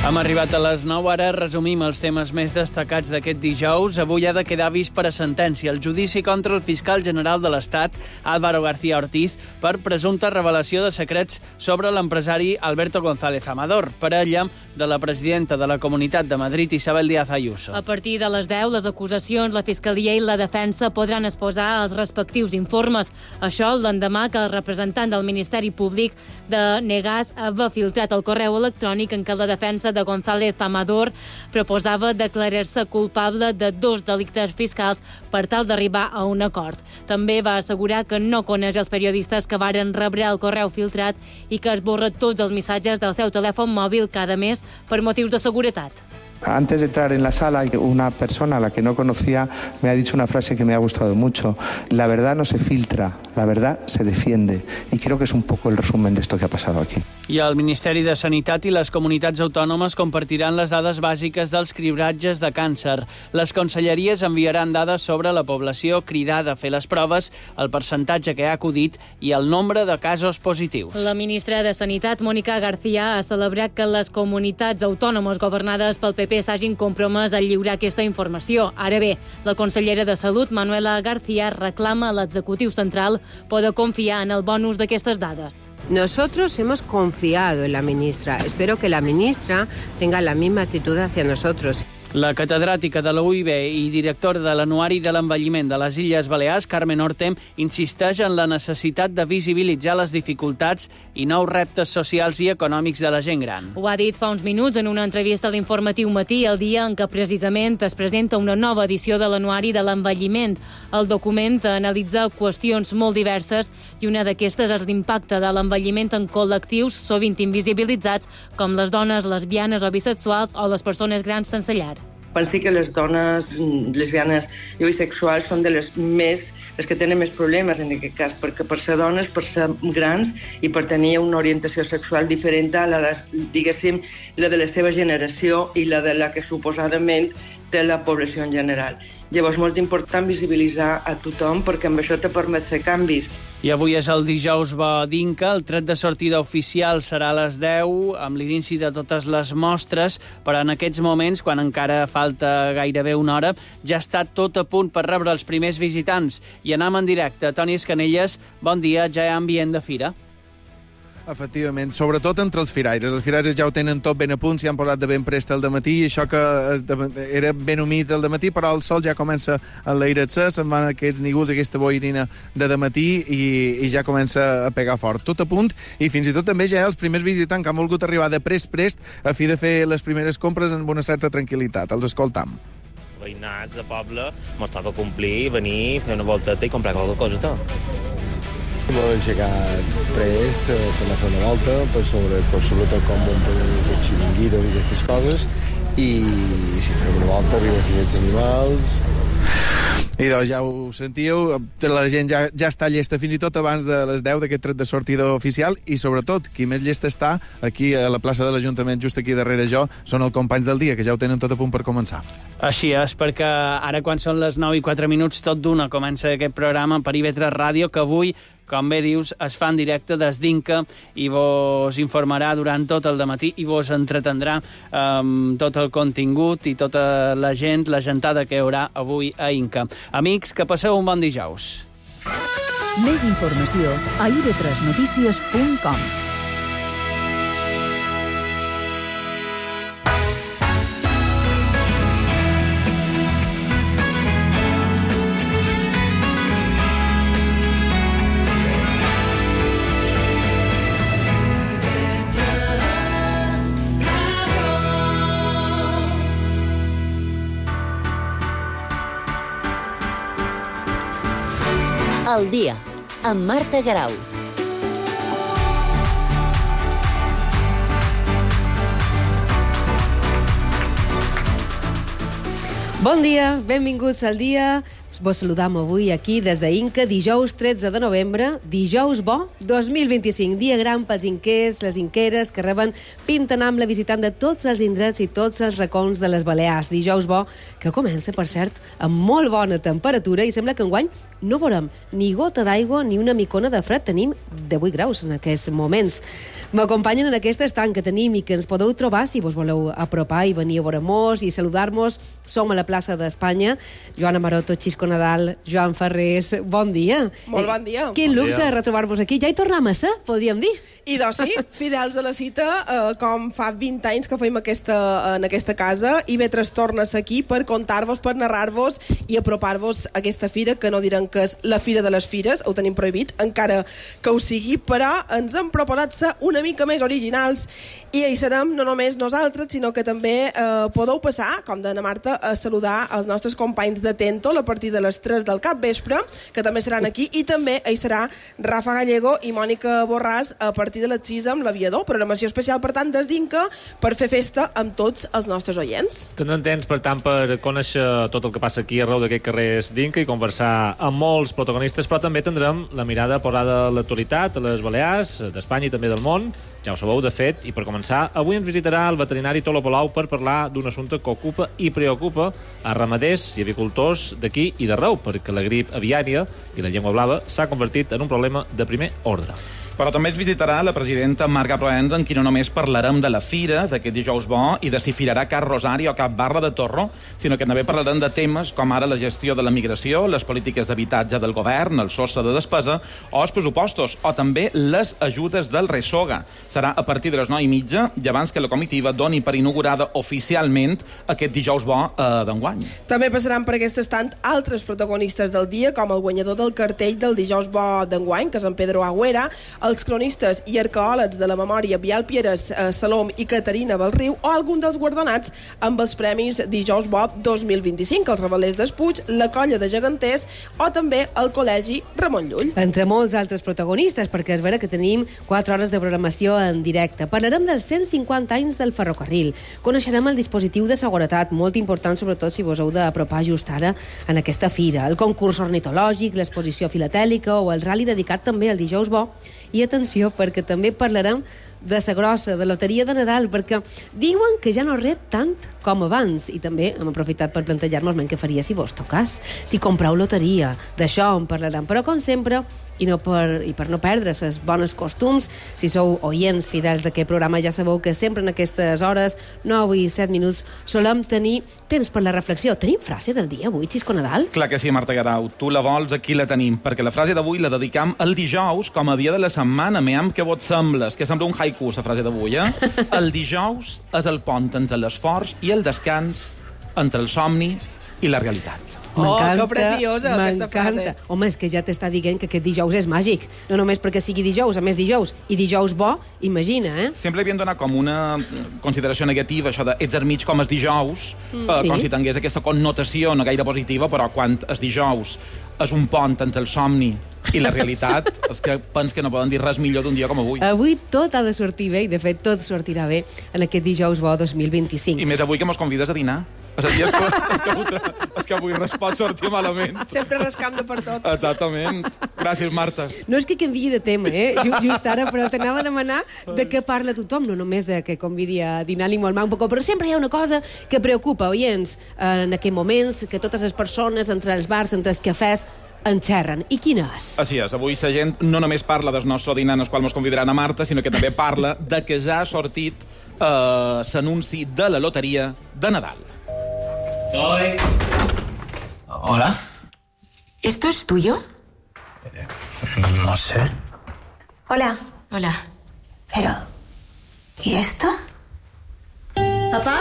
Hem arribat a les 9, ara resumim els temes més destacats d'aquest dijous. Avui ha de quedar vist per a sentència el judici contra el fiscal general de l'Estat, Álvaro García Ortiz, per presumpta revelació de secrets sobre l'empresari Alberto González Amador, parella de la presidenta de la Comunitat de Madrid, Isabel Díaz Ayuso. A partir de les 10, les acusacions, la Fiscalia i la Defensa podran exposar els respectius informes. Això l'endemà que el representant del Ministeri Públic de Negàs havia filtrat el correu electrònic en què la defensa de González Amador proposava declarar-se culpable de 2 delictes fiscals per tal d'arribar a un acord. També va assegurar que no coneix els periodistes que varen rebre el correu filtrat i que esborra tots els missatges del seu telèfon mòbil cada mes per motius de seguretat. Antes de entrar en la sala, una persona a la que no conocía me ha dicho una frase que me ha gustado mucho. La verdad no se filtra, la verdad se defiende. Y creo que es un poco el resumen de esto que ha pasado aquí. I el Ministeri de Sanitat i les comunitats autònomes compartiran les dades bàsiques dels cribratges de càncer. Les conselleries enviaran dades sobre la població cridada a fer les proves, el percentatge que ha acudit i el nombre de casos positius. La ministra de Sanitat, Mónica García, ha celebrat que les comunitats autònomes governades pel PP s'hagin compromès a lliurar aquesta informació. Ara bé, la consellera de Salut, Manuela García, reclama a l'executiu central poder confiar en el bon ús d'aquestes dades. Nosotros hemos confiado en la ministra. Espero que la ministra tenga la misma actitud hacia nosotros. La catedràtica de la UIB i directora de l'Anuari de l'Envelliment de les Illes Balears, Carmen Ortem, insisteix en la necessitat de visibilitzar les dificultats i nous reptes socials i econòmics de la gent gran. Ho ha dit fa uns minuts en una entrevista a l'Informatiu Matí, el dia en què precisament es presenta una nova edició de l'Anuari de l'Envelliment. El document analitza qüestions molt diverses i una d'aquestes és l'impacte de l'envelliment en col·lectius sovint invisibilitzats com les dones lesbianes o bisexuals o les persones grans sense llar. Pensi que les dones lesbianes i bisexuals són les que tenen més problemes en aquest cas, perquè per ser dones, per ser grans i per tenir una orientació sexual diferent a la de la seva generació i la de la que suposadament té la població en general. Llavors, molt important visibilitzar a tothom perquè amb això te permet fer canvis. I avui és el dijous bo d'Inca, el tret de sortida oficial serà a les 10, amb l'inici de totes les mostres, però en aquests moments, quan encara falta gairebé una hora, ja està tot a punt per rebre els primers visitants. I anem en directe. Toni Escanelles, bon dia, ja hi ha ambient de fira. Efectivament, sobretot entre els firaires. Els firaires ja ho tenen tot ben a punt, s'hi han posat de ben prest el dematí, i això que era ben humit el dematí, però el sol ja comença a enlairar-se, se'n van aquests nígols, aquesta boirina de dematí, i ja comença a pegar fort. Tot a punt, i fins i tot també ja hi ha els primers visitants que han volgut arribar de prest a fi de fer les primeres compres amb una certa tranquil·litat. Els escoltam. Veïnats de poble, mos toca complir, venir, fer una volteta i comprar qualque coseta. M'ho he aixecat prest per anar a fer una volta, sobretot com munten els xiringuitos i aquestes coses, i si fem una volta arriba aquí els animals. I doncs ja ho sentíeu, la gent ja està llesta fins i tot abans de les 10 d'aquest tret de sortida oficial, i sobretot, qui més llesta està aquí a la plaça de l'Ajuntament, just aquí darrere jo, són els companys del dia, que ja ho tenen tot a punt per començar. Així és, perquè ara quan són les 9 i 4 minuts, tot d'una comença aquest programa per IB3 Ràdio, que avui, com bé dius, es fa en directe des d'Inca i vos informarà durant tot el dematí i vos entretendrà tot el contingut i tota la gent, la gentada que hi haurà avui a Inca. Amics, que passeu un bon dijous. Més informació a ib3notícies.com. El dia, amb Marta Garau. Bon dia, benvinguts al dia. Vos saludam avui aquí des d'Inca, dijous 13 de novembre, dijous bo 2025, dia gran pels inquers, les inqueres que reben pintanam la visitant de tots els indrets i tots els racons de les Balears. Dijous bo que comença, per cert, amb molt bona temperatura i sembla que enguany no veurem ni gota d'aigua ni una micona de fred. Tenim 18 graus en aquests moments. M'acompanyen en aquest estant que tenim i que ens podeu trobar si vos voleu apropar i venir a veure-mos i saludar-mos. Som a la plaça d'Espanya. Joana Maroto, Xisco Nadal, Joan Ferrés, bon dia. Molt bon dia. Quin luxe retrobar-vos aquí. Ja hi tornem a ser, podríem dir. I doncs sí, fidels a la cita, com fa 20 anys que fem en aquesta casa, i Ivetres torna aquí per contar-vos, per narrar-vos i apropar-vos a aquesta fira, que no diran que és la Fira de les Fires, ho tenim prohibit, encara que ho sigui, però ens hem proposat ser una mica més originals i hi serem no només nosaltres, sinó que també podeu passar, com deia Marta, a saludar els nostres companys de Tentol a partir de les 3 del capvespre, que també seran aquí, i també hi serà Rafa Gallego i Mònica Borràs a partir de les 6 amb l'Aviador. Programació especial, per tant, des d'Inca, per fer festa amb tots els nostres oients. Tindrem temps, per tant, per conèixer tot el que passa aquí arreu d'aquest carrer d'Inca i conversar amb molts protagonistes, però també tindrem la mirada posada a l'actualitat, a les Balears, d'Espanya i també del món. Ja ho sabeu, de fet, i per començar, avui ens visitarà el veterinari Tolo Palau per parlar d'un assumpte que ocupa i preocupa a ramaders i avicultors d'aquí i d'arreu, perquè la grip aviària i la llengua blava s'ha convertit en un problema de primer ordre. Però també ens visitarà la presidenta Marga Proenza, en qui no només parlarem de la fira d'aquest dijous bo i de si firarà Car Rosari o Cap Barra de Torro, sinó que també parlarem de temes com ara la gestió de la migració, les polítiques d'habitatge del govern, el sostre de despesa o els pressupostos, o també les ajudes del Resoga. Serà a partir de les 9:30 i abans que la comitiva doni per inaugurada oficialment aquest dijous bo d'enguany. També passaran per aquest estant altres protagonistes del dia, com el guanyador del cartell del dijous bo d'enguany, que és en Pedro Agüera, els cronistes i arqueòlegs de la memòria Bial Pieres, Salom i Caterina Belriu, o algun dels guardonats amb els premis Dijous Bo 2025, els Revelers d'Espuig, la Colla de Geganters o també el Col·legi Ramon Llull. Entre molts altres protagonistes, perquè és vera que tenim 4 hores de programació en directe. Parlarem dels 150 anys del ferrocarril. Coneixerem el dispositiu de seguretat, molt important, sobretot si vos heu d'apropar just ara en aquesta fira. El concurs ornitològic, l'exposició filatèlica o el rally dedicat també al Dijous Bo. I atenció, perquè també parlarem de sa grossa, de loteria de Nadal, perquè diuen que ja no ret tant com abans, i també hem aprofitat per plantejar-nos què faria si vos tocàs, si compreu loteria. D'això en parlarem, però com sempre, i per no perdre els bons costums, si sou oients fidels d'aquest programa, ja sabeu que sempre en aquestes hores, 9 i 7 minuts, solem tenir temps per la reflexió. Tenim frase del dia avui, Xisco Nadal? Clar que sí, Marta Garau. Tu la vols, aquí la tenim, perquè la frase d'avui la dedicam el dijous com a dia de la setmana. Meam, què vos sembles? Que sembla un haiku, la frase d'avui, El dijous és el pont entre l'esforç i el descans, entre el somni i la realitat. Que preciosa aquesta frase. Home, és que ja t'està dient que aquest dijous és màgic. No només perquè sigui dijous, a més dijous. I dijous bo, imagina, Sempre havien donat com una consideració negativa, això de ets al mig com els dijous, com si tingués aquesta connotació no gaire positiva, però quan els dijous és un pont entre el somni i la realitat, és que pens que no poden dir res millor d'un dia com avui. Avui tot ha de sortir bé, i de fet tot sortirà bé en aquest dijous bo 2025. I més avui que mos convides a dinar. És que avui res pot sortir malament. Sempre rascam-ne per tot. Exactament. Gràcies, Marta. No és que canviï de tema, just ara, però t'anava a demanar de què parla tothom, no només de que convidi a dinar ni molt manco, però sempre hi ha una cosa que preocupa, oients, en aquests moments, que totes les persones, entre els bars, entre els cafès, en xerren. I quina és? Així és. Avui la gent no només parla del nostre dinar en el qual ens convidaran a Marta, sinó que també parla de que ja ha sortit l'anunci de la loteria de Nadal. Hola. ¿Esto es tuyo? No sé. Hola. Hola. Pero... ¿y esto? ¿Papá?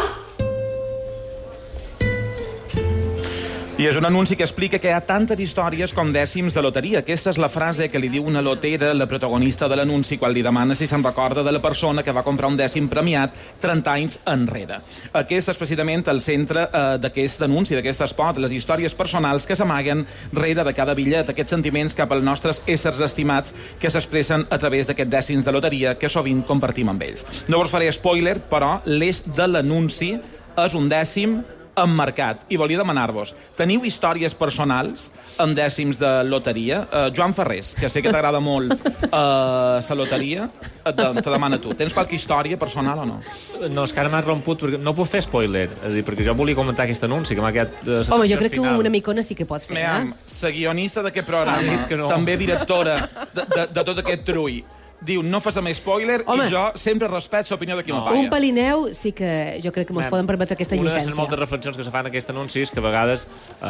I és un anunci que explica que hi ha tantes històries com dècims de loteria. Aquesta és la frase que li diu una lotera, la protagonista de l'anunci, quan li demana si se'n recorda de la persona que va comprar un dècim premiat 30 anys enrere. Aquest és precisament el centre d'aquest anunci, d'aquest espot, les històries personals que s'amaguen rere de cada bitllet, aquests sentiments cap als nostres éssers estimats que s'expressen a través d'aquests dècims de loteria que sovint compartim amb ells. No vos faré spoiler, però l'eix de l'anunci és un dècim emmarcat. I volia demanar-vos, teniu històries personals amb dècims de loteria? Joan Ferrés, que sé que t'agrada molt la loteria, te demana tu. Tens qualque història personal o no? No, és que ara m'has romput, perquè no puc fer spoiler. És a dir, perquè jo volia comentar aquest anunci, que m'ha quedat... Home, jo crec que una micona sí que pots fer, la guionista d'aquest programa, també directora de tot aquest trull, diu, no fas més spoiler, i jo sempre respecto l'opinió de qui m'apaga. Un pelineu sí que jo crec que ens poden permetre aquesta llicència. Una de les moltes reflexions que se fan en aquest anunci és que a vegades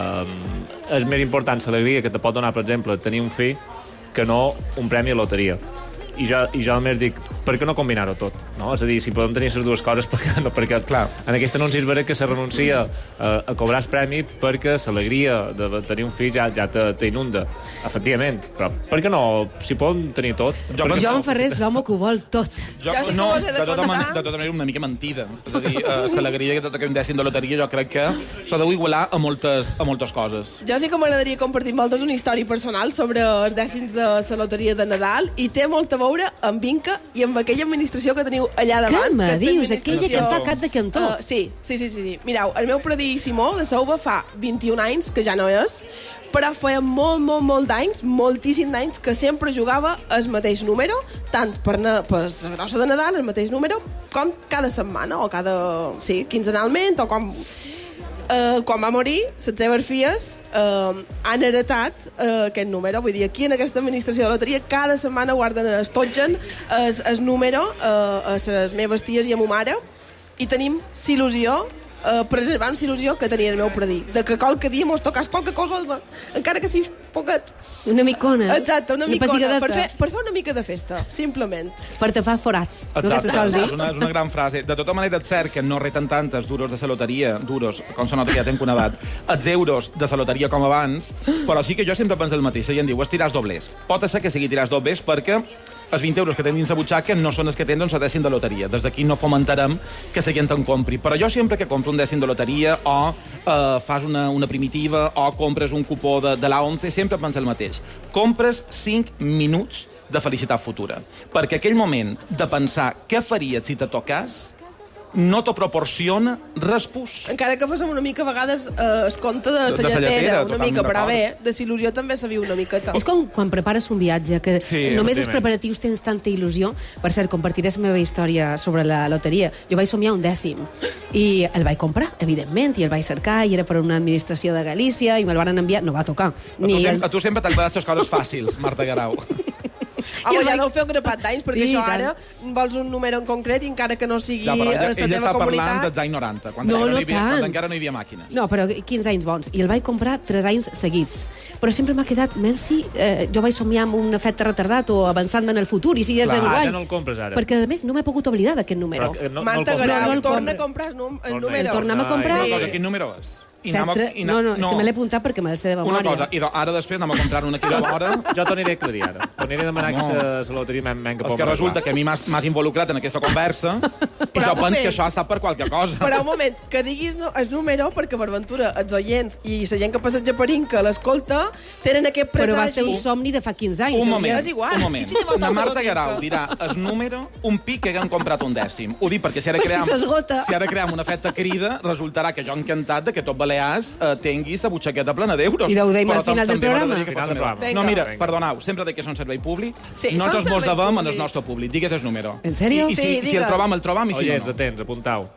és més important l'alegria que te pot donar, per exemple, tenir un fill, que no un premi a loteria. I jo només dic, per què no combinar-ho tot? No? És a dir, si podem tenir les dues coses, perquè no? Perquè en aquest anunci és vera que se renuncia a cobrar el premi perquè l'alegria de tenir un fill ja t'inunda, efectivament. Però per què no? Si podem tenir tot. Joan Ferrer és l'home que ho vol tot. No, de tota manera una mica mentida. És a dir, l'alegria que tot aquest dècim de loteria jo crec que s'ha d'igualar a moltes coses. Jo sí que m'agradaria compartir amb vosaltres una història personal sobre els dècims de la loteria de Nadal i té molta veure amb Inca i amb aquella administració que teniu allà davant. Què me dius? Aquella que fa cap de cantó. Sí. Mireu, el meu predí Simó de Sauva fa 21 anys, que ja no és, però feia molt d'anys, moltíssim d'anys, que sempre jugava el mateix número, tant per la grossa de Nadal, el mateix número, com cada setmana, o quinzenalment, o com... quan va morir, les seves filles han heretat aquest número. Vull dir, aquí en aquesta administració de loteria cada setmana guarden, estotgen el número a les meves ties i a ma mare i tenim il·lusió, preservant il·lusió que tenia el meu predí, de que qualque dia mos tocàs qualque cosa, encara que sigui poquet. Una micona. Exacte, una micona, per fer una mica de festa, simplement. Per te fa forats. Exacte, és una gran frase. De tota manera, és cert que no reten tantes duros de la loteria, duros, com se nota que ja tenc una edat, els euros de la loteria com abans, però sí que jo sempre penso el mateix. La gent diu, tiràs doblers. Pot ser que sigui tiràs doblers perquè els 20 euros que tenen dins la butxaca no són els que tenen un dècim de loteria. Des d'aquí no fomentarem que la gent en compri. Però jo sempre que compro un dècim de loteria o fas una primitiva o compres un cupó de l'A11, sempre penso el mateix. Compres 5 minuts de felicitat futura. Perquè aquell moment de pensar què faries si te tocàs no t'ho proporciona res pus. Encara que fos una mica a vegades es compte de la lletera, una mica, però bé, de il·lusió també se viu una miqueta. És com quan prepares un viatge, que només els preparatius tens tanta il·lusió. Per cert, compartiré la meva història sobre la loteria. Jo vaig somiar un dècim i el vaig comprar, evidentment, i el vaig cercar, i era per una administració de Galícia, i me'l van enviar, no va tocar. A tu sempre t'han quedat les coses fàcils, Marta Guerau. Home, ja deu fer un grapat d'anys, perquè això ara vols un número en concret i encara que no sigui la teva comunitat... Ell està parlant dels anys 90, quan encara no hi havia màquines. No, però 15 anys bons. I el vaig comprar 3 anys seguits. Però sempre m'ha quedat, Mercy, jo vaig somiar amb un efecte retardat o avançant-me en el futur, i si és enguany. Ja no el compres ara. Perquè, a més, no m'he pogut oblidar d'aquest número. Marta Guerau, torna a comprar el número. Tornem a comprar. Quin número és? No, és que me l'he apuntat perquè me l'he de memòria. Una cosa, i ara després anem a comprar una aquí a l'hora. Jo t'aniré a aclarir ara. T'aniré a demanar que la loteria m'enca poc. És que resulta que a mi m'has involucrat en aquesta conversa i jo penso que això ha estat per qualque cosa. Però un moment, que diguis el número perquè per ventura els oients i la gent que passeja per Inca l'escolta tenen aquest presagi. Però va ser un somni de fa 15 anys. Un moment. La Marta Guerau dirà el número, un pic que haguem comprat un dècim. Ho dic perquè si ara creem un efecte crida, resultarà que jo encantat que tot Balears tingui la butxaqueta plena d'euros. I ho deim al final del programa? No, mira, perdoneu, sempre que és un servei públic, nosaltres mos devem en el nostre públic. Digues el número. En sèrio? I si el trobam, i si no. Oients, atents, apuntau.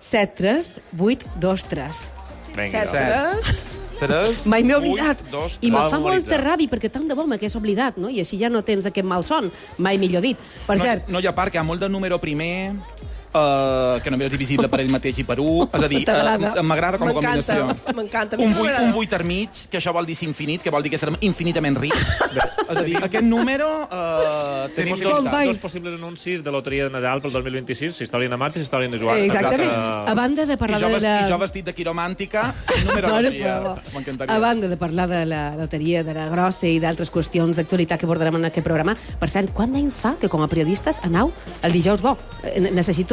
73823. 73823. Mai m'he oblidat. I me fa molta ràbia, perquè tant de bo m'hagués oblidat, no? I així ja no tens aquest malson. Mai millor dit. Per cert... No hi ha part, que hi ha molt de número primer... que només és divisible per ell mateix i per 1. És a dir, m'agrada com a combinació. M'encanta. Un 8 al mig, que això vol dir infinit, que vol dir que serem infinitament rics. És a dir, aquest número tenim dos possibles anuncis de loteria de Nadal pel 2026, si història de Marta i si història de Joan. Exactament. A banda de parlar de la... I jo vestit de quiromàntica, numerologia. A banda de parlar de la loteria, de la grossa i d'altres qüestions d'actualitat que abordarem en aquest programa, per cert, quant d'anys fa que com a periodistes anau el dijous bo? Necessito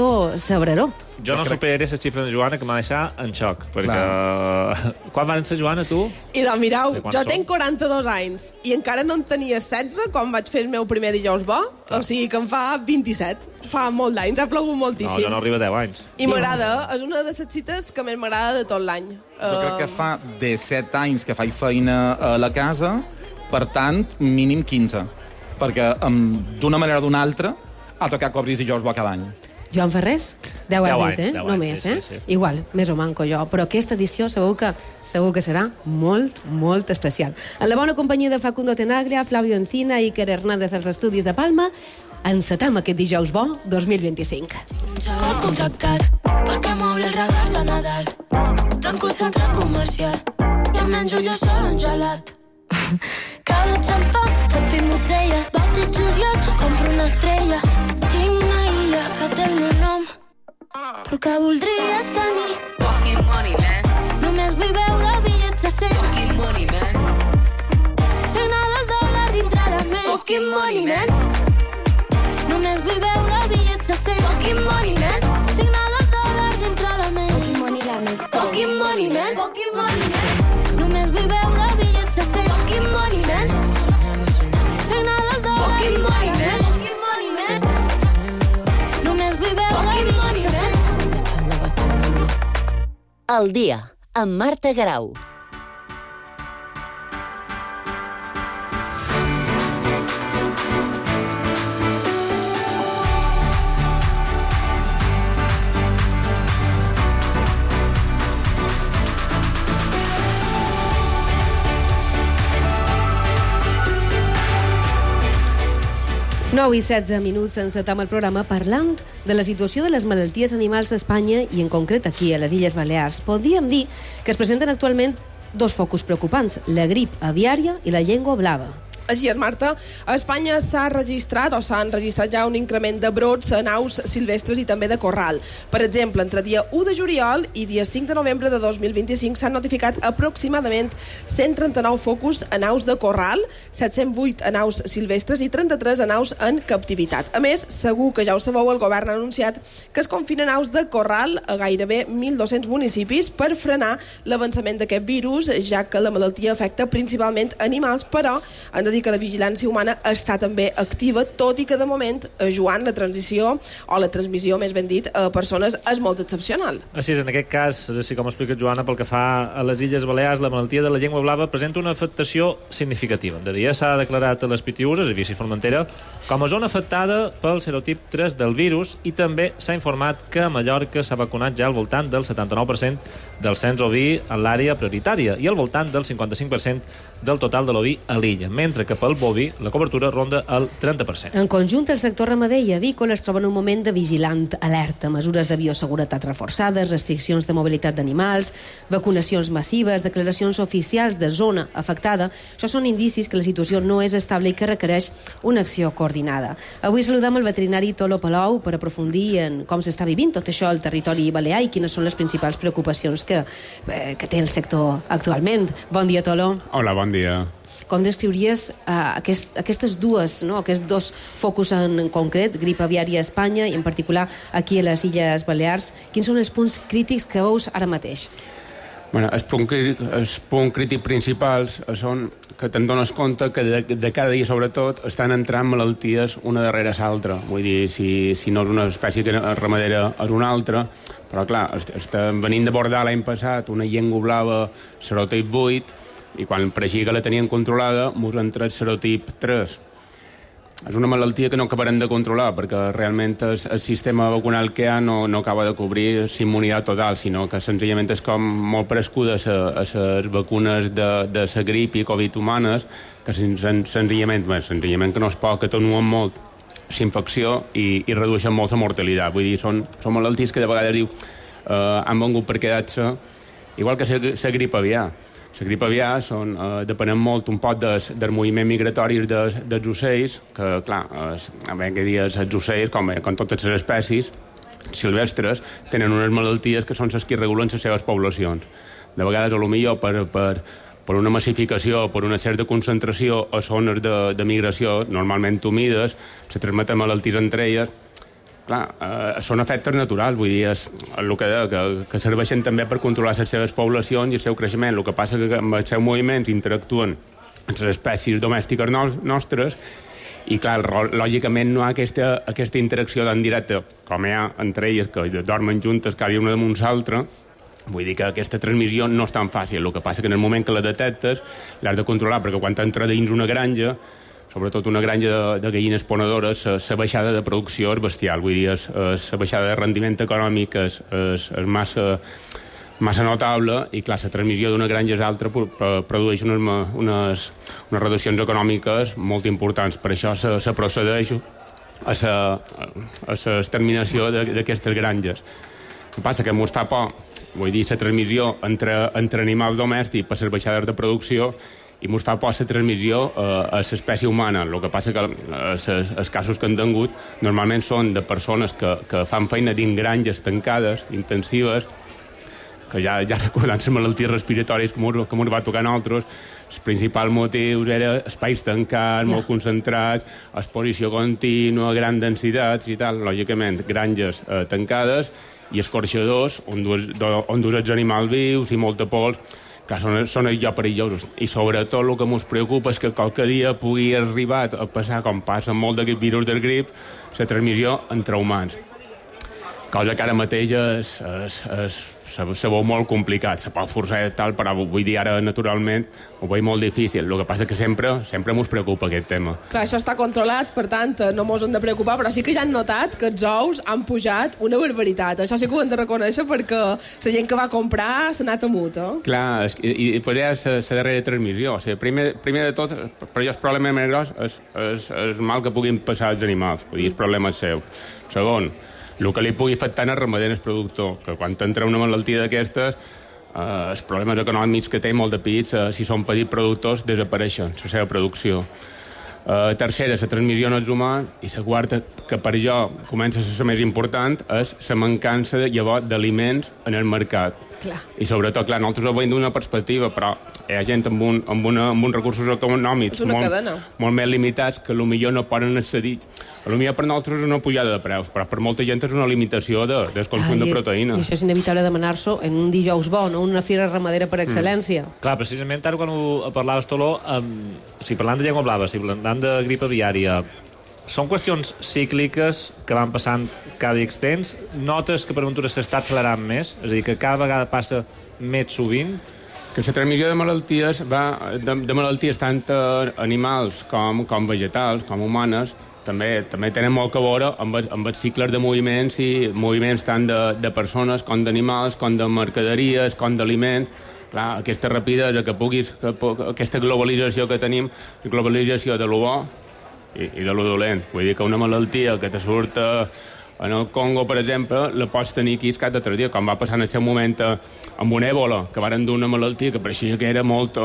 Sabreró. Jo no superaré les xifres de Joana, que m'ha deixat en xoc, perquè... Quan van ser, Joana, tu? I doncs mireu, jo tenc 42 anys i encara no en tenia 16 quan vaig fer el meu primer dijous bo, o sigui que em fa 27. Fa molt d'anys, ha plogut moltíssim. No, jo no arriba a 10 anys. I m'agrada, és una de les cites que més m'agrada de tot l'any. Jo crec que fa 17 anys que faig feina a la casa, per tant, mínim 15. Perquè d'una manera o d'una altra ha tocat que obris dijous bo cada any. Joan Ferrés? 10 has dit, només, sí. Igual, més o manco jo. Però aquesta edició segur que serà molt, molt especial. En la bona companyia de Facundo Tenaglia, Flavio Encina i Iker Hernández als estudis de Palma, encetem aquest dijous bo 2025. Un xaval contractat perquè m'obri els regals a Nadal. Tanco el centre comercial i em menjo jo sol un gelat. Cada xampà, tot tinc botelles, bati juliol, compro una estrella. Tinc una illa que té el meu nom, però que voldries tenir. Fucking money, man. Només vull veure bitllets de 100. Fucking money, man. Signa del dòlar dintre la ment. Fucking money, man. Només vull veure bitllets de 100. Fucking money, man. Signa del dòlar dintre la ment. Fucking money, la mix. Fucking money, man. Fucking money, man. Només vull veure bitllets de 100. Fucking money, man. Signa del dòlar dintre la ment. Fucking money, man. Només vull veure bitllets de 100. El dia, amb Marta Grau. Nou i 16 minuts encetam el programa parlant de la situació de les malalties animals a Espanya i en concret aquí a les Illes Balears. Podríem dir que es presenten actualment dos focus preocupants, la grip aviària i la llengua blava. Així és, Marta. A Espanya s'han registrat ja un increment de brots en aus silvestres i també de corral. Per exemple, entre dia 1 de juliol i dia 5 de novembre de 2025 s'han notificat aproximadament 139 focus en aus de corral, 708 en aus silvestres i 33 en aus en captivitat. A més, segur que ja ho sabeu, el govern ha anunciat que es confinen aus de corral a gairebé 1.200 municipis per frenar l'avançament d'aquest virus, ja que la malaltia afecta principalment animals, però han de dir que la vigilància humana està també activa, tot i que de moment, Joan, la transició o la transmissió, més ben dit, a persones és molt excepcional. Així és, en aquest cas, així com explica Joana, pel que fa a les Illes Balears, la malaltia de la llengua blava presenta una afectació significativa. De dia s'ha declarat a les Pitiüses, a Vic i Formentera, com a zona afectada pel serotip 3 del virus i també s'ha informat que a Mallorca s'ha vacunat ja al voltant del 79% del cens oví en l'àrea prioritària i al voltant del 55% del total de l'oví a l'illa, mentre que pel boví la cobertura ronda el 30%. En conjunt, el sector ramader i avícola es troba en un moment de vigilant alerta, mesures de bioseguretat reforçades, restriccions de mobilitat d'animals, vacunacions massives, declaracions oficials de zona afectada. Això són indicis que la situació no és estable i que requereix una acció coordinada. Avui saludem el veterinari Tolo Palou per aprofundir en com s'està vivint tot això al territori balear i quines són les principals preocupacions que té el sector actualment. Bon dia, Tolo. Hola, bon dia. Com descriuries aquests dos focus en concret, grip aviària a Espanya i en particular aquí a les Illes Balears? Quins són els punts crítics que veus ara mateix? Bueno, el punt crític principal són que te'n dones compte que de cada dia, sobretot, estan entrant malalties una darrere l'altra. Vull dir, si no és una espècie ramadera, és una altra. Però, clar, estem venint d'abordar l'any passat una llengua blava serotip 8 i quan pareixia que la tenien controlada, mos han tret serotip 3. És una malaltia que no acabarem de controlar perquè realment el sistema vacunal que hi ha no acaba de cobrir l'immunitat total, sinó que senzillament és com molt parescuda a les vacunes de la grip i Covid humanes, que senzillament que no es pot, que atenuen molt l'infecció i redueixen molt la mortalitat. Vull dir, són malalties que de vegades diu han vengut per quedar-se, igual que la grip aviar. La grip aviar depenent molt un poc dels moviments migratoris dels ocells, que, clar, els ocells, com totes les espècies silvestres, tenen unes malalties que són les que regulen les seves poblacions. De vegades, potser per una massificació, per una certa concentració a zones de migració, normalment humides, se transmeten malalties entre elles, clar, són efectes naturals, vull dir, és el que serveixen també per controlar les seves poblacions i el seu creixement. El que passa que amb els seus moviments interactuen amb les espècies domèstiques nostres i, clar, lògicament no hi ha aquesta interacció tan directa com hi ha entre elles, que dormen juntes quasi una damunt l'altra. Vull dir que aquesta transmissió no és tan fàcil. El que passa que en el moment que la detectes l'has de controlar, perquè quan entra dins una granja, sobretot una granja de gallines ponedores, la baixada de producció és bestial. Vull dir, la baixada de rendiment econòmic és massa notable i, clar, la transmissió d'una granja a l'altra produeix unes reduccions econòmiques molt importants. Per això se procedeix a l'exterminació d'aquestes granges. El que passa que ens fa por, vull dir, la transmissió entre animals domèstics per les baixades de producció i ens fa por la transmissió a l'espècie humana. El que passa que els casos que han tingut normalment són de persones que fan feina dins granges tancades, intensives, que ja recordant les malalties respiratòries que ens va tocar a nosaltres, els principals motius eren espais tancats, molt concentrats, exposició contínua, grans densitats i tal. Lògicament, granges tancades i escorxadors on dus els animals vius i molta pols, que són allò perillosos. I sobretot el que ens preocupa és que qualque dia pugui arribar a passar, com passa amb molt d'aquest virus del grip, la transmissió entre humans. Cosa que ara mateix se veu molt complicat, se pot forçar i tal, però vull dir, ara naturalment ho veig molt difícil. El que passa que sempre ens preocupa aquest tema. Clar, això està controlat, per tant, no mos hem de preocupar, però sí que ja han notat que els ous han pujat una barbaritat. Això sí que ho hem de reconèixer perquè la gent que va comprar s'ha anat amut, eh? Clar, i després hi ha la darrera transmissió. O sigui, primer de tot, per això el problema més gros és el mal que puguin passar els animals. Vull dir, el problema és seu. Segon, el que li pugui afectar al ramader és productor, que quan entra una malaltia d'aquestes, els problemes econòmics que té molt de pits, si són petits productors, desapareixen, la seva producció. Tercera, la transmissió en els humans, i la quarta, que per jo comença a ser més important, és la mancança llavors d'aliments en el mercat. Clar. I sobretot, clar, nosaltres ho veiem d'una perspectiva, però hi ha gent amb uns recursos econòmics molt més limitats que potser no poden accedir. Potser per nosaltres és una pujada de preus, però per molta gent és una limitació del consum de proteïna. I això és inevitable demanar-s'ho en un dijous bo, no una fira ramadera per excel·lència. Clar, precisament, ara quan ho parlaves, Toló, si parlant de llengua blava, si parlant de grip aviària, són qüestions cícliques que van passant cada X temps. Notes que per aventura s'està accelerant més? És a dir, que cada vegada passa més sovint? Que la transmissió de malalties de malalties tant animals com vegetals, com humanes, també tenen molt a veure amb els cicles de moviments i moviments tant de persones com d'animals, com de mercaderies, com d'aliments. Clar, aquesta rapidesa aquesta globalització que tenim, la globalització de lo bo i de lo dolent. Vull dir que una malaltia que te surt en el Congo, per exemple, la pots tenir aquí cada altre dia, com va passar en el seu moment amb un èbola, que varen dur una malaltia que pareixia que era molt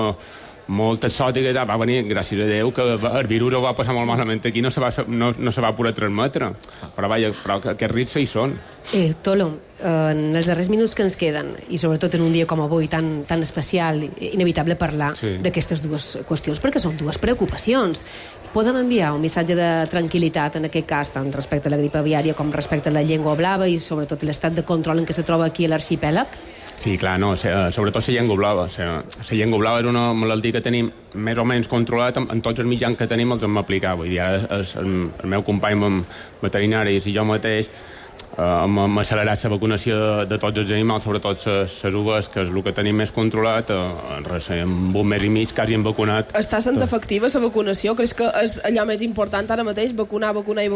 exòtica i va venir, gràcies a Déu, que el virus ho va passar molt malament aquí, no se va poder transmetre. Però aquests riscs hi són. Tolo, en els darrers minuts que ens queden, i sobretot en un dia com avui tan especial, inevitable parlar d'aquestes dues qüestions, perquè són dues preocupacions. Podem enviar un missatge de tranquil·litat, en aquest cas, tant respecte a la grip aviària com respecte a la llengua blava i sobretot l'estat de control en què se troba aquí a l'arxipèlag? Sí, clar, no, sobretot la llengua blava. La llengua blava és una malaltia que tenim més o menys controlat, en tots els mitjans que tenim els hem aplicat. Vull dir, el meu company veterinari i jo mateix hem accelerat la vacunació de tots els animals, sobretot les uves, que és el que tenim més controlat. En un mes i mig quasi hem vacunat. Està sent efectiva la vacunació? Creus que és allò més important ara mateix, vacunar?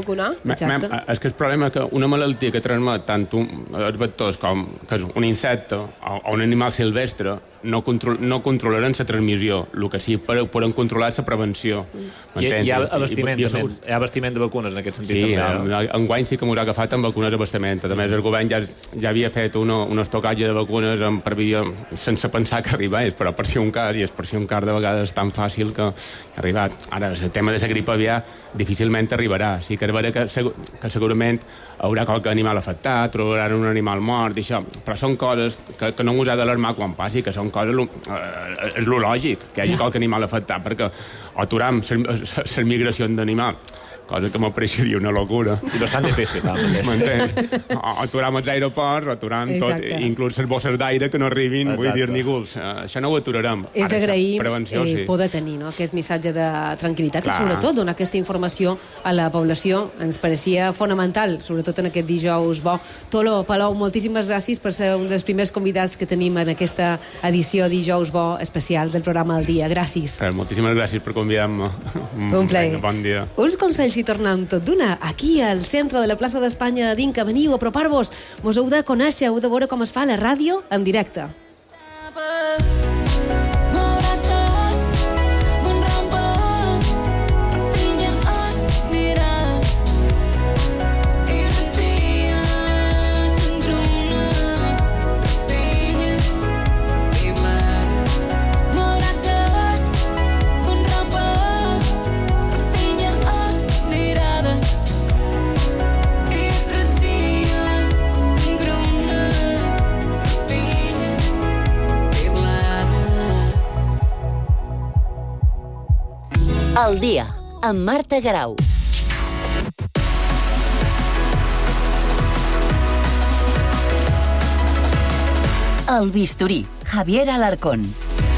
És que el problema és que una malaltia que transmet tant els vectors com que és un insecte o un animal silvestre no controlaran la transmissió. El que sí poden controlar és la prevenció. Hi ha abastiment de vacunes en aquest sentit? Sí, enguany sí que m'ho ha agafat amb vacunes d'abastament. A més, el govern ja havia fet un estocatge de vacunes per via sense pensar que arribés, però per si un cas, i és per si un cas de vegades és tan fàcil que ha arribat. Ara, el tema de la grip aviar difícilment arribarà. Sí que és vera que segurament haurà qualque animal afectat, trobaran un animal mort, i això. Però són coses que no us ha d'alarmar quan passi, que són coses... És lo lògic, que hi hagi qualque animal afectat, perquè aturam les migracions d'animals. cosa que m'apareixeria una locura. I bastant difícil, m'entens? Aturam els aeroports, aturam tot, inclús les bosses d'aire que no arribin, vull dir, nígols. Això no ho aturarem. És d'agrair poder tenir aquest missatge de tranquil·litat i sobretot donar aquesta informació a la població. Ens pareixia fonamental, sobretot en aquest dijous bo. Tolo Palou, moltíssimes gràcies per ser un dels primers convidats que tenim en aquesta edició dijous bo especial del programa del dia. Gràcies. Moltíssimes gràcies per convidar-me. Un plaer. Bon dia. Uns consells i tornem tot d'una. Aquí, al centre de la plaça d'Espanya de Dinca, veniu a apropar-vos. Mos heu de conèixer, heu de veure com es fa la ràdio en directe. El dia, amb Marta Grau. El bisturí, Javier Alarcón.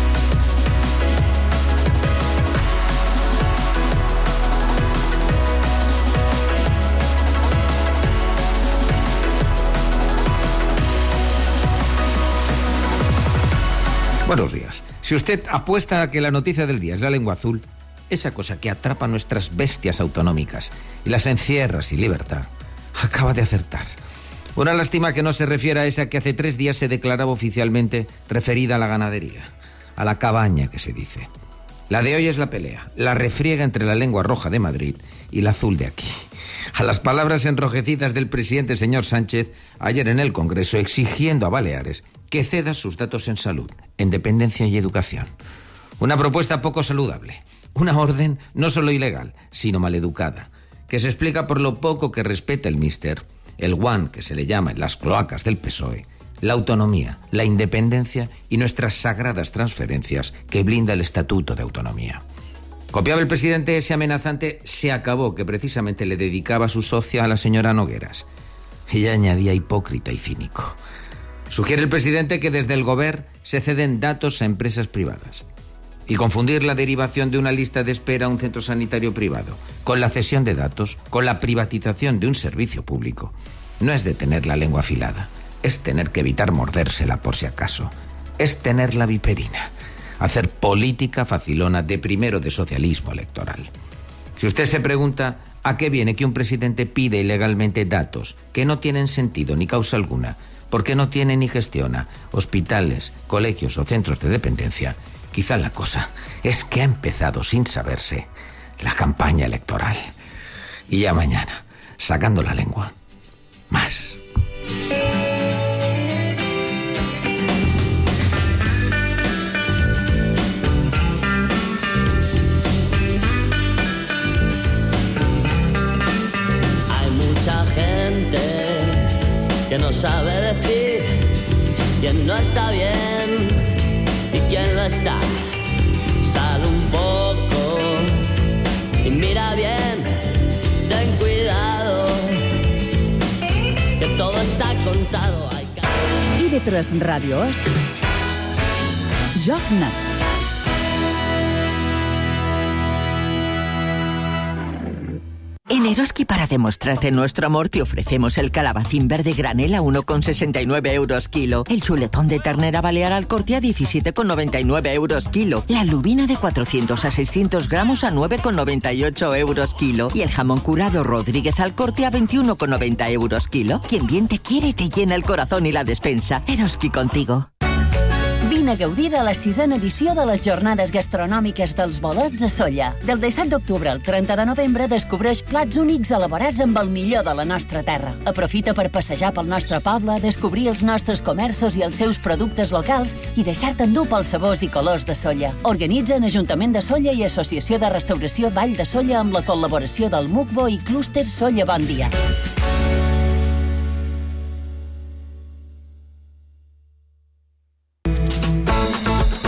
Buenos días. Si usted apuesta a que la noticia del día es la lengua azul, esa cosa que atrapa a nuestras bestias autonómicas y las encierra sin libertad, acaba de acertar. Una lástima que no se refiera a esa que hace 3 días se declaraba oficialmente referida a la ganadería, a la cabaña que se dice. La de hoy es la pelea, la refriega entre la lengua roja de Madrid y la azul de aquí. A las palabras enrojecidas del presidente señor Sánchez ayer en el Congreso exigiendo a Baleares que ceda sus datos en salud, en dependencia y educación. Una propuesta poco saludable. Una orden no solo ilegal, sino maleducada, que se explica por lo poco que respeta el míster, el one que se le llama en las cloacas del PSOE, la autonomía, la independencia y nuestras sagradas transferencias que blinda el Estatuto de Autonomía. Copiaba el presidente ese amenazante "se acabó" que precisamente le dedicaba a su socia, a la señora Nogueras. Ella añadía hipócrita y cínico. Sugiere el presidente que desde el Gobierno se ceden datos a empresas privadas. Y confundir la derivación de una lista de espera a un centro sanitario privado con la cesión de datos, con la privatización de un servicio público, no es de tener la lengua afilada, es tener que evitar mordérsela por si acaso, es tener la viperina, hacer política facilona de primero de socialismo electoral. Si usted se pregunta a qué viene que un presidente pide ilegalmente datos que no tienen sentido ni causa alguna, porque no tiene ni gestiona hospitales, colegios o centros de dependencia, quizá la cosa es que ha empezado sin saberse la campaña electoral. Y ya mañana, sacando la lengua, más. Hay mucha gente que no sabe decir quién no está bien y quién lo está. Sal un poco y mira bien, ten cuidado, que todo está contado. IB3 Ràdio és Joc Net. En Eroski, para demostrarte nuestro amor, te ofrecemos el calabacín verde granel a 1,69 euros kilo, el chuletón de ternera balear al corte a 17,99 euros kilo, la lubina de 400 a 600 gramos a 9,98 euros kilo y el jamón curado Rodríguez al corte a 21,90 euros kilo. Quien bien te quiere te llena el corazón y la despensa. Eroski contigo. Vine a gaudir de la 6a edició de les Jornades Gastronòmiques dels Bolets a Sóller. Del 17 d'octubre al 30 de novembre descobreix plats únics elaborats amb el millor de la nostra terra. Aprofita per passejar pel nostre poble, descobrir els nostres comerços i els seus productes locals i deixar-te endur pels sabors i colors de Sóller. Organitzen Ajuntament de Sóller i Associació de Restauració Vall de Sóller amb la col·laboració del MUCBO i Clúster Sóller Bon Dia.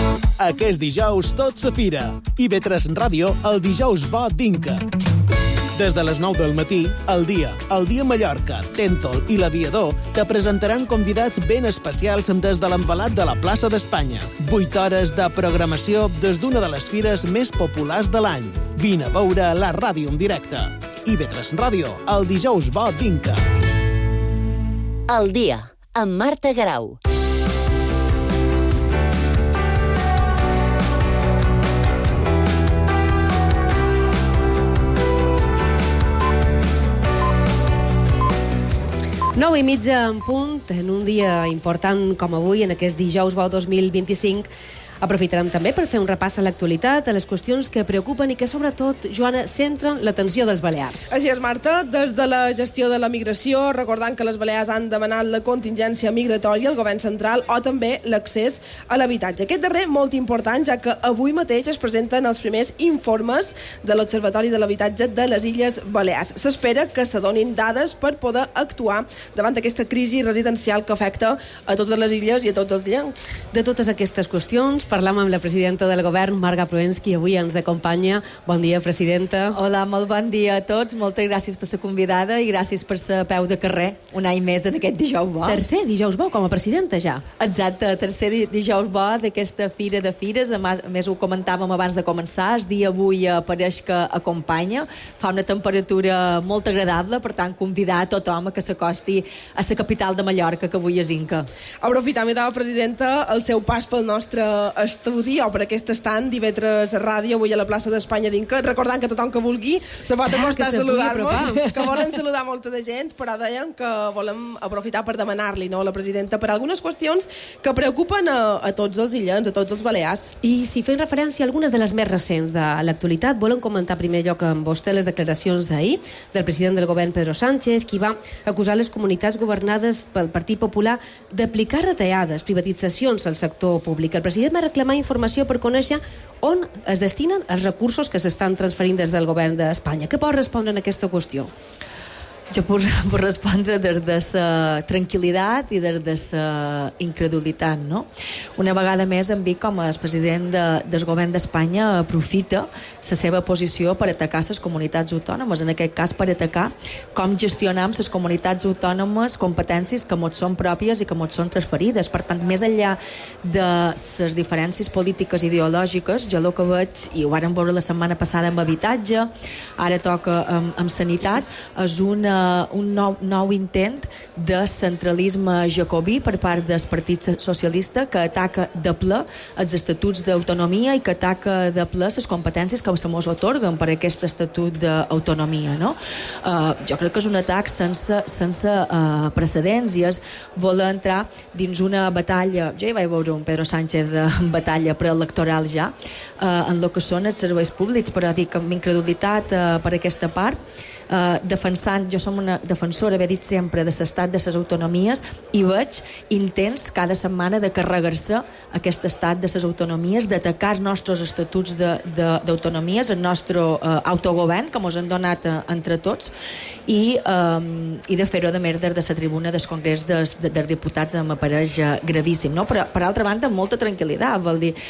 Aquest dijous tot se fira. IB3 Ràdio, el dijous bo d'Inca. Des de les 9 del matí, El Dia Mallorca, Tèntol i l'Aviador te presentaran convidats ben especials des de l'envelat de la plaça d'Espanya. 8 hores de programació des d'una de les fires més populars de l'any. Vine a veure la ràdio en directe. IB3 Ràdio, el dijous bo d'Inca. El Dia, amb Marta Garau. Nou i mitja en punt, en un dia important com avui, en aquest dijous bo 2025, aprofitarem també per fer un repàs a l'actualitat, a les qüestions que preocupen i que, sobretot, Joana, centren l'atenció dels Balears. Així és, Marta. Des de la gestió de la migració, recordant que les Balears han demanat la contingència migratòria al govern central o també l'accés a l'habitatge. Aquest darrer molt important, ja que avui mateix es presenten els primers informes de l'Observatori de l'Habitatge de les Illes Balears. S'espera que s'adonin dades per poder actuar davant d'aquesta crisi residencial que afecta a totes les illes i a tots els illencs. De totes aquestes qüestions parlam amb la presidenta del govern, Marga Proenski, avui ens acompanya. Bon dia, presidenta. Hola, molt bon dia a tots. Moltes gràcies per ser convidada i gràcies per ser a peu de carrer un any més en aquest dijous bo. Tercer dijous bo com a presidenta, ja. Exacte, tercer dijous bo d'aquesta Fira de Fires. A més, ho comentàvem abans de començar. El dia avui apareix que acompanya. Fa una temperatura molt agradable, per tant, convidar a tothom a que s'acosti a la capital de Mallorca, que avui és Inca. Aprofitam, presidenta, el seu pas pel nostre estudi o per aquest estand d'IV3 Ràdio avui a la plaça d'Espanya d'Inca, recordant que tothom que vulgui se pot acostar a saludar-nos, que volen saludar molta de gent, però dèiem que volem aprofitar per demanar-li, no, a la presidenta, per algunes qüestions que preocupen a tots els illens, a tots els balears. I si fem referència a algunes de les més recents de l'actualitat, volen comentar en primer lloc amb vostè les declaracions d'ahir del president del govern, Pedro Sánchez, qui va acusar les comunitats governades pel Partit Popular d'aplicar retallades, privatitzacions al sector públic. El president va reclamar informació per conèixer on es destinen els recursos que s'estan transferint des del govern d'Espanya. Què pot respondre en aquesta qüestió? Jo puc respondre des de la tranquil·litat i des de la incredulitat, no? Una vegada més em dic com el president del govern d'Espanya aprofita la seva posició per atacar les comunitats autònomes, en aquest cas per atacar com gestionam les comunitats autònomes competències que mos són pròpies i que mos són transferides. Per tant, més enllà de les diferències polítiques i ideològiques, jo el que veig, i ho vàrem veure la setmana passada amb habitatge, ara toca amb sanitat, és un nou intent de centralisme jacobí per part del Partit Socialista que ataca de ple els estatuts d'autonomia i que ataca de ple les competències que se mos otorguen per aquest estatut d'autonomia, no? Jo crec que és un atac sense precedents i és voler entrar dins una batalla, jo hi vaig veure un Pedro Sánchez de batalla preelectoral ja, en el que són els serveis públics, però dic amb incredulitat per aquesta part, defensant, jo som una defensora, he dit sempre, de l'estat de les autonomies i veig intents cada setmana de carregar-se aquest estat de les autonomies, d'atacar els nostres estatuts d'autonomies, el nostre autogovern que ens han donat entre tots i de fer-ho de més des de la tribuna del Congrés dels Diputats em apareix gravíssim, no? Però per altra banda amb molta tranquil·litat, vol dir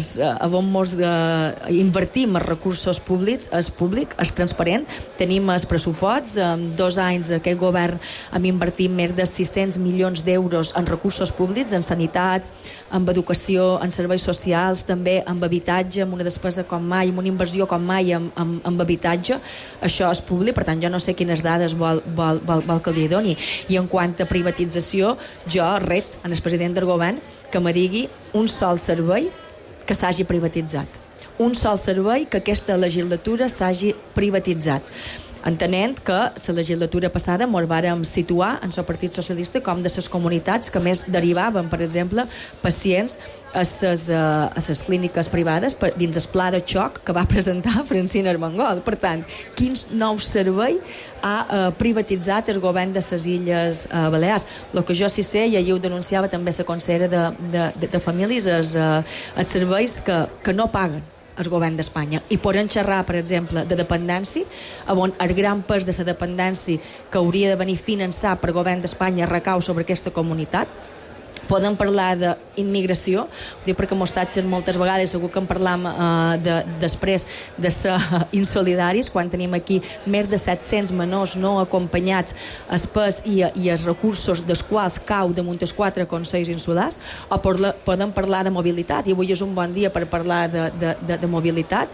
invertim els recursos públics, és públic, és transparent, tenim els pressupost, en 2 anys aquest govern hem invertit més de 600 milions d'euros en recursos públics, en sanitat, en educació, en serveis socials, també en habitatge, amb una despesa com mai, amb una inversió com mai en habitatge. Això és públic, per tant jo no sé quines dades vol que li doni. I en quant a privatització, jo ret en el president del govern que me digui un sol servei que s'hagi privatitzat. Un sol servei que aquesta legislatura s'hagi privatitzat. Entenent que la legislatura passada ens vàrem situar en el Partit Socialista com de les comunitats que més derivaven, per exemple, pacients a les clíniques privades dins el pla de xoc que va presentar Francina Armengol. Per tant, quin nou servei ha privatitzat el govern de les Illes Balears? El que jo sí sé, i ahir ho denunciava també la consellera de Famílies, és els serveis que no paguen el govern d'Espanya. I podem xerrar, per exemple, de dependència, on el gran pes de la dependència que hauria de venir finançat per govern d'Espanya recau sobre aquesta comunitat, Podem parlar d'immigració, perquè mos tatxen moltes vegades, segur que en parlam després de ser insolidaris, quan tenim aquí més de 700 menors no acompanyats espès i els recursos dels quals cau damunt els 4 consells insulars, o podem parlar de mobilitat, i avui és un bon dia per parlar de mobilitat,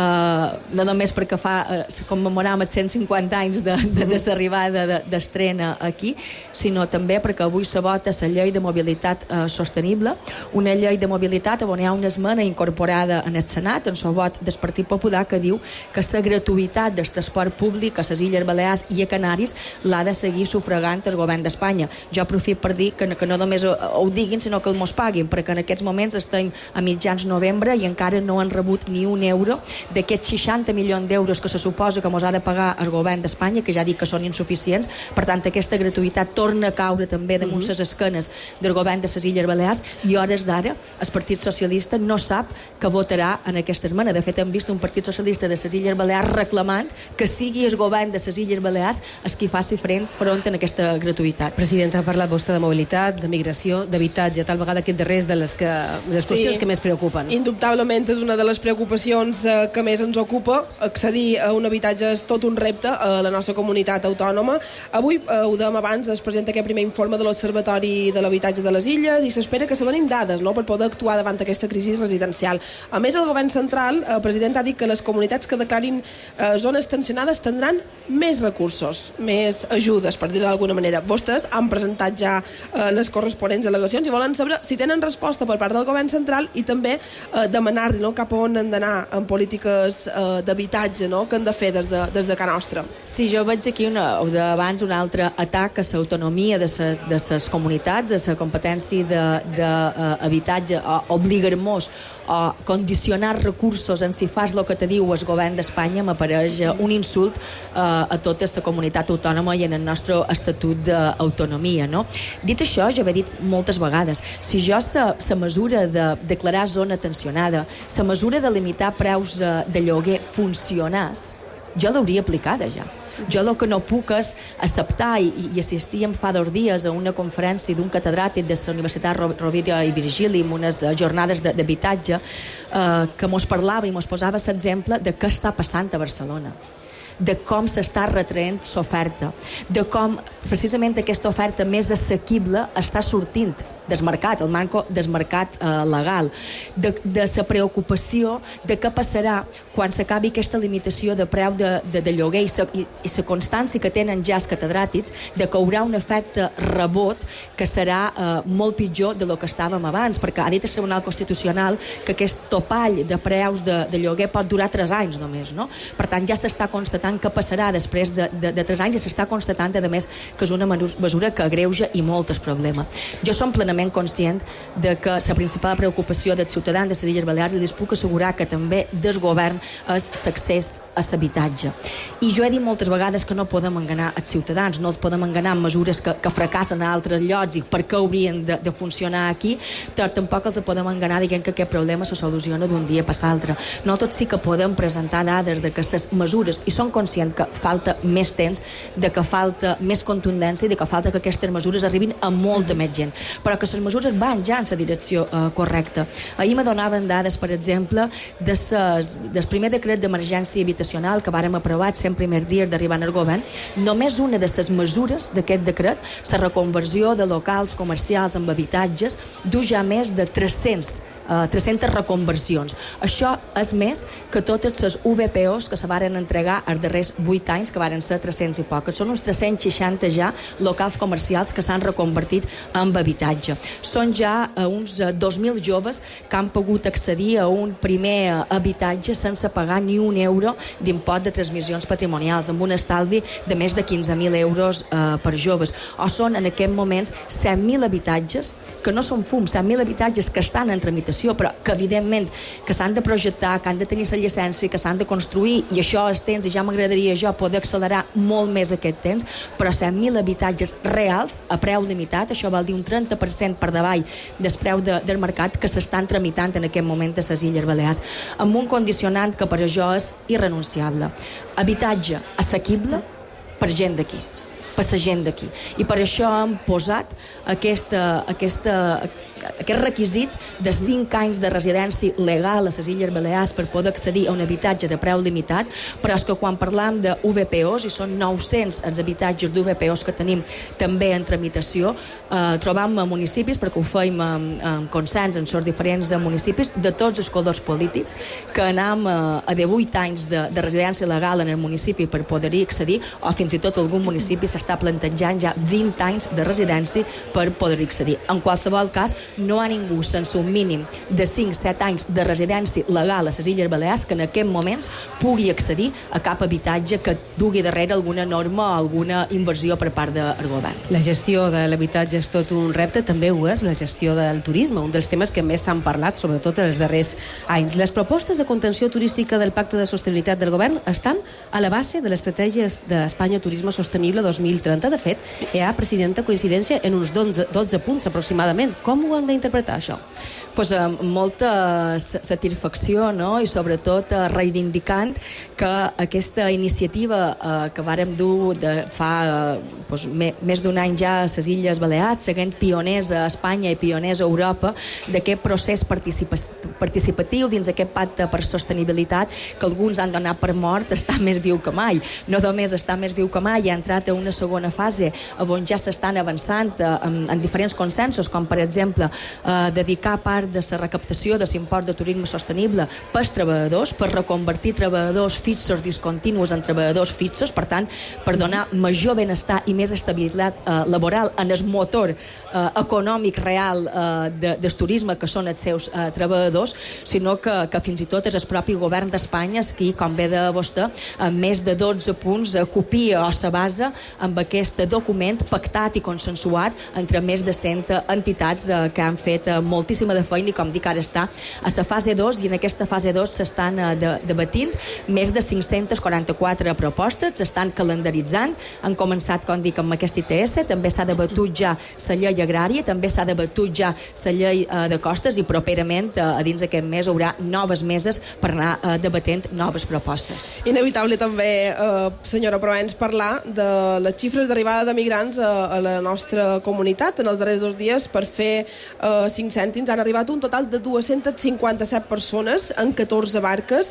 no només perquè commemoram els 150 anys de l'arribada d'estrena aquí, sinó també perquè avui se vota la llei de mobilitat sostenible, una llei de mobilitat on hi ha una esmena incorporada en el Senat, en el vot del Partit Popular, que diu que la gratuïtat del transport públic a les Illes Balears i a Canaris l'ha de seguir sufragant el govern d'Espanya. Jo aprofito per dir que no només ho diguin, sinó que mos paguin, perquè en aquests moments estem a mitjans novembre i encara no han rebut ni un euro d'aquests 60 milions d'euros que se suposa que mos ha de pagar el govern d'Espanya, que ja dic que són insuficients. Per tant, aquesta gratuïtat torna a caure també damunt les esquenes del govern de les Illes Balears, i a hores d'ara el Partit Socialista no sap que votarà en aquesta esmena. De fet, hem vist un Partit Socialista de les Illes Balears reclamant que sigui el govern de les Illes Balears el qui faci front en aquesta gratuïtat. Presidenta, ha parlat vostè de mobilitat, de migració, d'habitatge, tal vegada aquest darrer és de les qüestions que més preocupen. Indubtablement és una de les preocupacions que més ens ocupa. Accedir a un habitatge és tot un repte a la nostra comunitat autònoma. Avui, ho dèiem abans, es presenta aquest primer informe de l'Observatori de l'Habitatge de les Illes i s'espera que se donin dades per poder actuar davant d'aquesta crisi residencial. A més, el govern central, el president ha dit que les comunitats que declarin zones tensionades tindran més recursos, més ajudes, per dir-ho d'alguna manera. Vostès han presentat ja les corresponents al·legacions i volen saber si tenen resposta per part del govern central i també demanar-li cap a on han d'anar en polítiques d'habitatge que han de fer des de casa nostra. Sí, jo veig aquí abans un altre atac a l'autonomia de les comunitats, a la competència d'habitatge, a obligar-nos a condicionar recursos en si fas el que te diu el govern d'Espanya. M'apareix un insult a tota la comunitat autònoma i en el nostre estatut d'autonomia, no? Dit això, jo he dit moltes vegades, si jo la mesura de declarar zona tensionada, la mesura de limitar preus de lloguer funcionés, jo l'hauria aplicada ja. Jo el que no puc és acceptar, i assistíem fa 2 dies a una conferència d'un catedràtic de la Universitat Rovira i Virgili en unes jornades d'habitatge que mos parlava i mos posava l'exemple de què està passant a Barcelona, de com s'està retraient l'oferta, de com precisament aquesta oferta més assequible està sortint del mercat, el manco del mercat legal, de la preocupació de què passarà quan s'acabi aquesta limitació de preu de lloguer i la constància que tenen ja els catedràtics de que hi haurà un efecte rebot que serà molt pitjor de lo que estàvem abans, perquè ha dit el Tribunal Constitucional que aquest topall de preus de lloguer pot durar 3 anys només, no? Per tant, ja s'està constatant què passarà després de 3 anys i s'està constatant, a més, que és una mesura que agreuja i molt el problema. Jo som plenament conscient de que la principal preocupació dels ciutadans de les Illes Balears, i els puc assegurar que també del govern, és l'accés a l'habitatge. I jo he dit moltes vegades que no podem enganyar els ciutadans, no els podem enganyar amb mesures que fracassen a altres llocs i per què haurien de funcionar aquí, però tampoc els podem enganyar dient que aquest problema se soluciona d'un dia per l'altre. Nosaltres sí que podem presentar dades de que les mesures, i som conscients que falta més temps, de que falta més contundència i de que falta que aquestes mesures arribin a molta més gent, però que les mesures van ja en la direcció correcta. Ahir me donaven dades, per exemple, del primer decret d'emergència habitacional que vàrem aprovar els 100 primers dies d'arribar al govern. Només una de les mesures d'aquest decret, la reconversió de locals comercials amb habitatges, du ja més de 300 reconversions. Això és més que totes les VPOs que se varen entregar els darrers 8 anys, que varen ser 300 i poc. Són uns 360 ja locals comercials que s'han reconvertit en habitatge. Són ja uns 2.000 joves que han pogut accedir a un primer habitatge sense pagar ni un euro d'impost de transmissions patrimonials, amb un estalvi de més de 15.000 euros per joves. O són en aquests moments 100.000 habitatges que no són fum, 100.000 habitatges que estan en tramitació, però que evidentment que s'han de projectar, que han de tenir la llicència, que s'han de construir, i això és temps, i ja m'agradaria jo poder accelerar molt més aquest temps, però 100.000 habitatges reals a preu limitat, això vol dir un 30% per davall del preu del mercat, que s'estan tramitant en aquest moment a les Illes Balears, amb un condicionant que per això és irrenunciable: habitatge assequible per gent d'aquí. per la gent d'aquí. I per això hem posat aquest requisit de 5 anys de residència legal a les Illes Balears per poder accedir a un habitatge de preu limitat, però és que quan parlam de VPOs, i són 900 els habitatges d'VPOs que tenim també en tramitació, trobam municipis, perquè ho feim en consens en els diferents municipis de tots els colors polítics, que anam a 18 anys de residència legal en el municipi per poder-hi accedir, o fins i tot algun municipi s'està plantejant ja 20 anys de residència per poder-hi accedir. En qualsevol cas, no hi ha ningú sense un mínim de 5-7 anys de residència legal a les Illes Balears que en aquests moments pugui accedir a cap habitatge que dugui darrere alguna norma o alguna inversió per part del govern. La gestió de l'habitatge és tot un repte, també ho és la gestió del turisme, un dels temes que més s'han parlat, sobretot els darrers anys. Les propostes de contenció turística del Pacte de Sostenibilitat del Govern estan a la base de l'estratègia d'Espanya Turisme Sostenible 2030. De fet, hi ha, presidenta, coincidència en uns 12 punts aproximadament. Com ho hem d'interpretar, això? Pues, molta satisfacció, no? I sobretot reivindicant que aquesta iniciativa que vàrem dur fa més d'un any ja a les Illes Balears, seguint pioners a Espanya i pioners a Europa, d'aquest procés participatiu dins aquest pacte per sostenibilitat que alguns han donat per mort, està més viu que mai. No només està més viu que mai, ha entrat a una segona fase on ja s'estan avançant en diferents consensos, com per exemple dedicar part de la recaptació de l'import de turisme sostenible pels treballadors, per reconvertir treballadors fixos discontinus en treballadors fixos, per tant, per donar major benestar i més estabilitat laboral en el motor econòmic real del turisme, que són els seus treballadors, sinó que fins i tot és el propi govern d'Espanya qui, com ve de vostè, amb més de 12 punts copia o se basa amb aquest document pactat i consensuat entre més de 100 entitats que han fet moltíssima de feina i, com dic, ara està a la fase 2, i en aquesta fase 2 s'estan debatint més de 544 propostes, s'estan calendaritzant, han començat, com dic, amb aquest ITS, també s'ha debatut ja la llei agrària, també s'ha debatut ja la llei de costes, i properament a dins d'aquest mes hi haurà noves meses per anar debatent noves propostes. Inevitable també, senyora Provenç, parlar de les xifres d'arribada de migrants a la nostra comunitat. En els darrers 2 dies, per fer 5 cèntims, han arribat un total de 257 persones en 14 barques.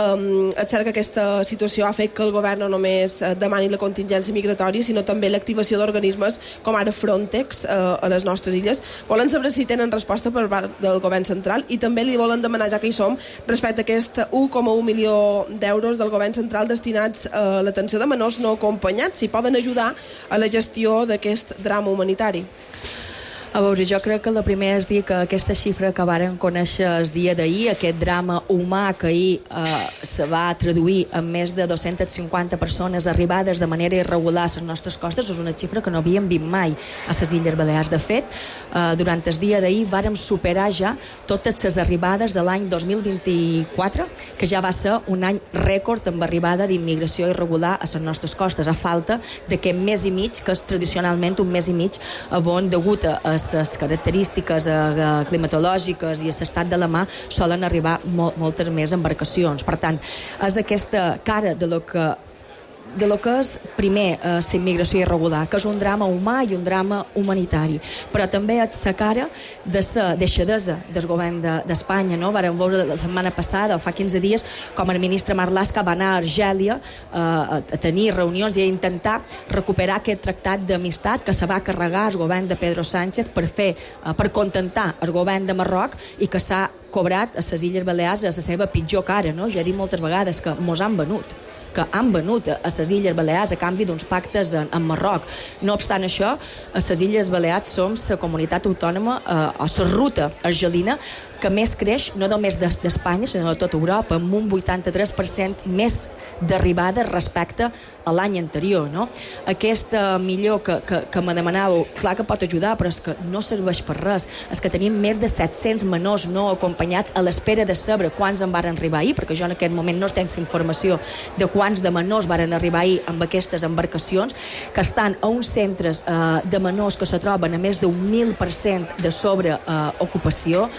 És cert que aquesta situació ha fet que el govern no només demani la contingència migratòria, sinó també l'activació d'organismes com ara Frontex a les nostres illes. Volen saber si tenen resposta per part del govern central, i també li volen demanar, ja que hi som, respecte a aquest 1,1 milió d'euros del govern central destinats a l'atenció de menors no acompanyats, si poden ajudar a la gestió d'aquest drama humanitari. A veure, jo crec que el primer és dir que aquesta xifra que varen conèixer el dia d'ahir, aquest drama humà que ahir se va traduir en més de 250 persones arribades de manera irregular a les nostres costes, és una xifra que no havíem vist mai a les Illes Balears. De fet, durant el dia d'ahir vàrem superar ja totes les arribades de l'any 2024, que ja va ser un any rècord amb arribada d'immigració irregular a les nostres costes, a falta d'aquest mes i mig, que és tradicionalment un mes i mig on, degut a les característiques climatològiques i a l'estat de la mà, solen arribar moltes més embarcacions. Per tant, és aquesta cara de lo que és, primer, la immigració irregular, que és un drama humà i un drama humanitari, però també és la cara de la deixadesa del govern d'Espanya, no? Vàrem veure la setmana passada, o fa 15 dies, com el ministre Marlaska va anar a Argèlia a tenir reunions i a intentar recuperar aquest tractat d'amistat que se va carregar el govern de Pedro Sánchez per contentar el govern de Marroc, i que s'ha cobrat a les Illes Balears a la seva pitjor cara, no? Jo he dit moltes vegades que mos han venut a les Illes Balears a canvi d'uns pactes en Marroc. No obstant això, a les Illes Balears som la comunitat autònoma o la ruta argelina que més creix, no només d'Espanya, sinó de tota Europa, amb un 83% més d'arribada respecte a l'any anterior, no? Aquesta millor que me demanàveu, clar que pot ajudar, però és que no serveix per res. És que tenim més de 700 menors no acompanyats a l'espera de saber quants en varen arribar ahir, perquè jo en aquest moment no tenc informació de quants de menors varen arribar ahir amb aquestes embarcacions, que estan a uns centres de menors que se troben a més d'un 1.000% de sobreocupació, que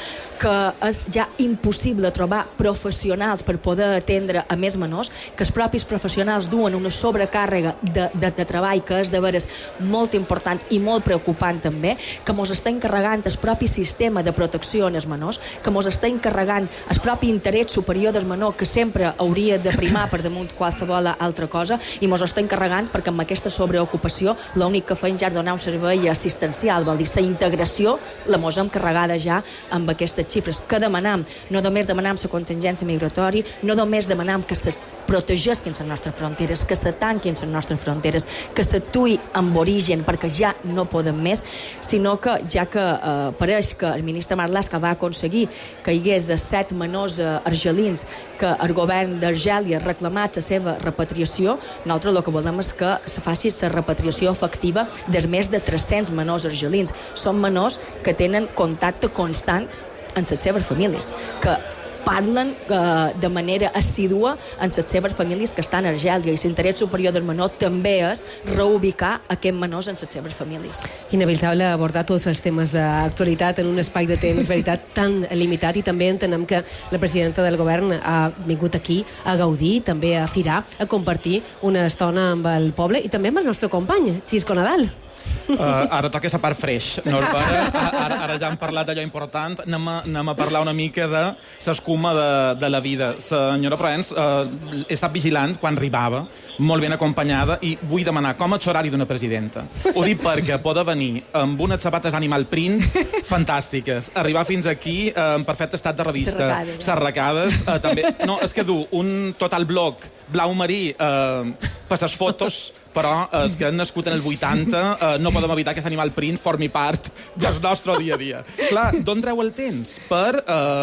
que és ja impossible trobar professionals per poder atendre a més menors, que els propis professionals duen una sobrecàrrega de treball que és de veres molt important i molt preocupant també, que mos està encarregant el propi sistema de protecció als menors, que mos està encarregant el propi interès superior del menor, que sempre hauria de primar per damunt qualsevol altra cosa, i mos està encarregant perquè amb aquesta sobreocupació l'únic que feim ja és donar un servei assistencial, vol dir, la integració la mos hem carregada ja amb aquestes xifres. Que demanam? No només demanam la contingència migratòria, no només demanam que se protegeixin les nostres fronteres, que se tanquin les nostres fronteres, que s'atuï amb origen perquè ja no podem més, sinó que ja que pareix que el ministre Marlaska va aconseguir que hi hagués 7 menors argelins que el govern d'Argèlia ha reclamat la seva repatriació, nosaltres el que volem és que se faci la repatriació efectiva de més de 300 menors argelins. Són menors que tenen contacte constant amb les seves famílies, que parlen de manera assídua amb les seves famílies que estan a Argèlia, i l'interès superior del menor també és reubicar aquests menors amb les seves famílies. Inevitable abordar tots els temes d'actualitat en un espai de temps, veritat, tan limitat, i també entenem que la presidenta del govern ha vingut aquí a gaudir, també a firar, a compartir una estona amb el poble i també amb el nostre company, Xisco Nadal. Ara toca la part fresh, ara ja hem parlat d'allò important, anem a parlar una mica de l'escuma de la vida. Senyora Proens, he estat vigilant quan arribava, molt ben acompanyada, i vull demanar com és l'horari d'una presidenta. Ho dic perquè poder venir amb unes sabates animal print fantàstiques, arribar fins aquí en perfecte estat de revista, sarracades, també. No, és que du un total bloc blau marí per les fotos, però els que han nascut en els 80 no podem evitar que aquest animal print formi part del nostre dia a dia. Clar, d'on treu el temps per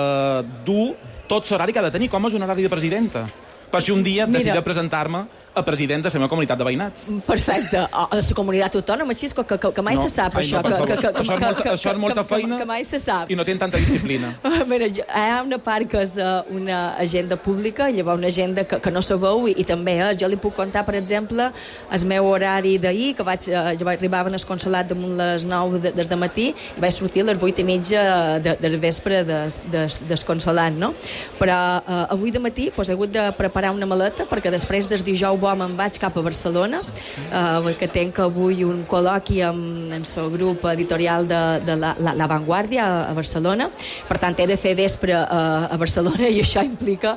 dur tot l'horari que ha de tenir? Com és un horari de presidenta? Per si un dia decidir presentar-me a president de la meva comunitat de veïnats. Perfecte. O de la comunitat autònoma, Xisco, que mai se sap això. Això és molta feina que mai se sap. I no tenen tanta disciplina. Mira, hi ha una part que és una agenda pública, i llavors una agenda que no sabeu, i també jo li puc contar, per exemple, el meu horari d'ahir, que jo arribava al consolat damunt les 9 des de matí, i vaig sortir a les 8:30 del vespre del consolat, no? Però avui de matí he hagut de preparar una maleta, perquè després del dijous me'n vaig cap a Barcelona, que tenc avui un col·loqui amb el grup editorial de La Vanguardia a Barcelona. Per tant, he de fer vespre a Barcelona, i això implica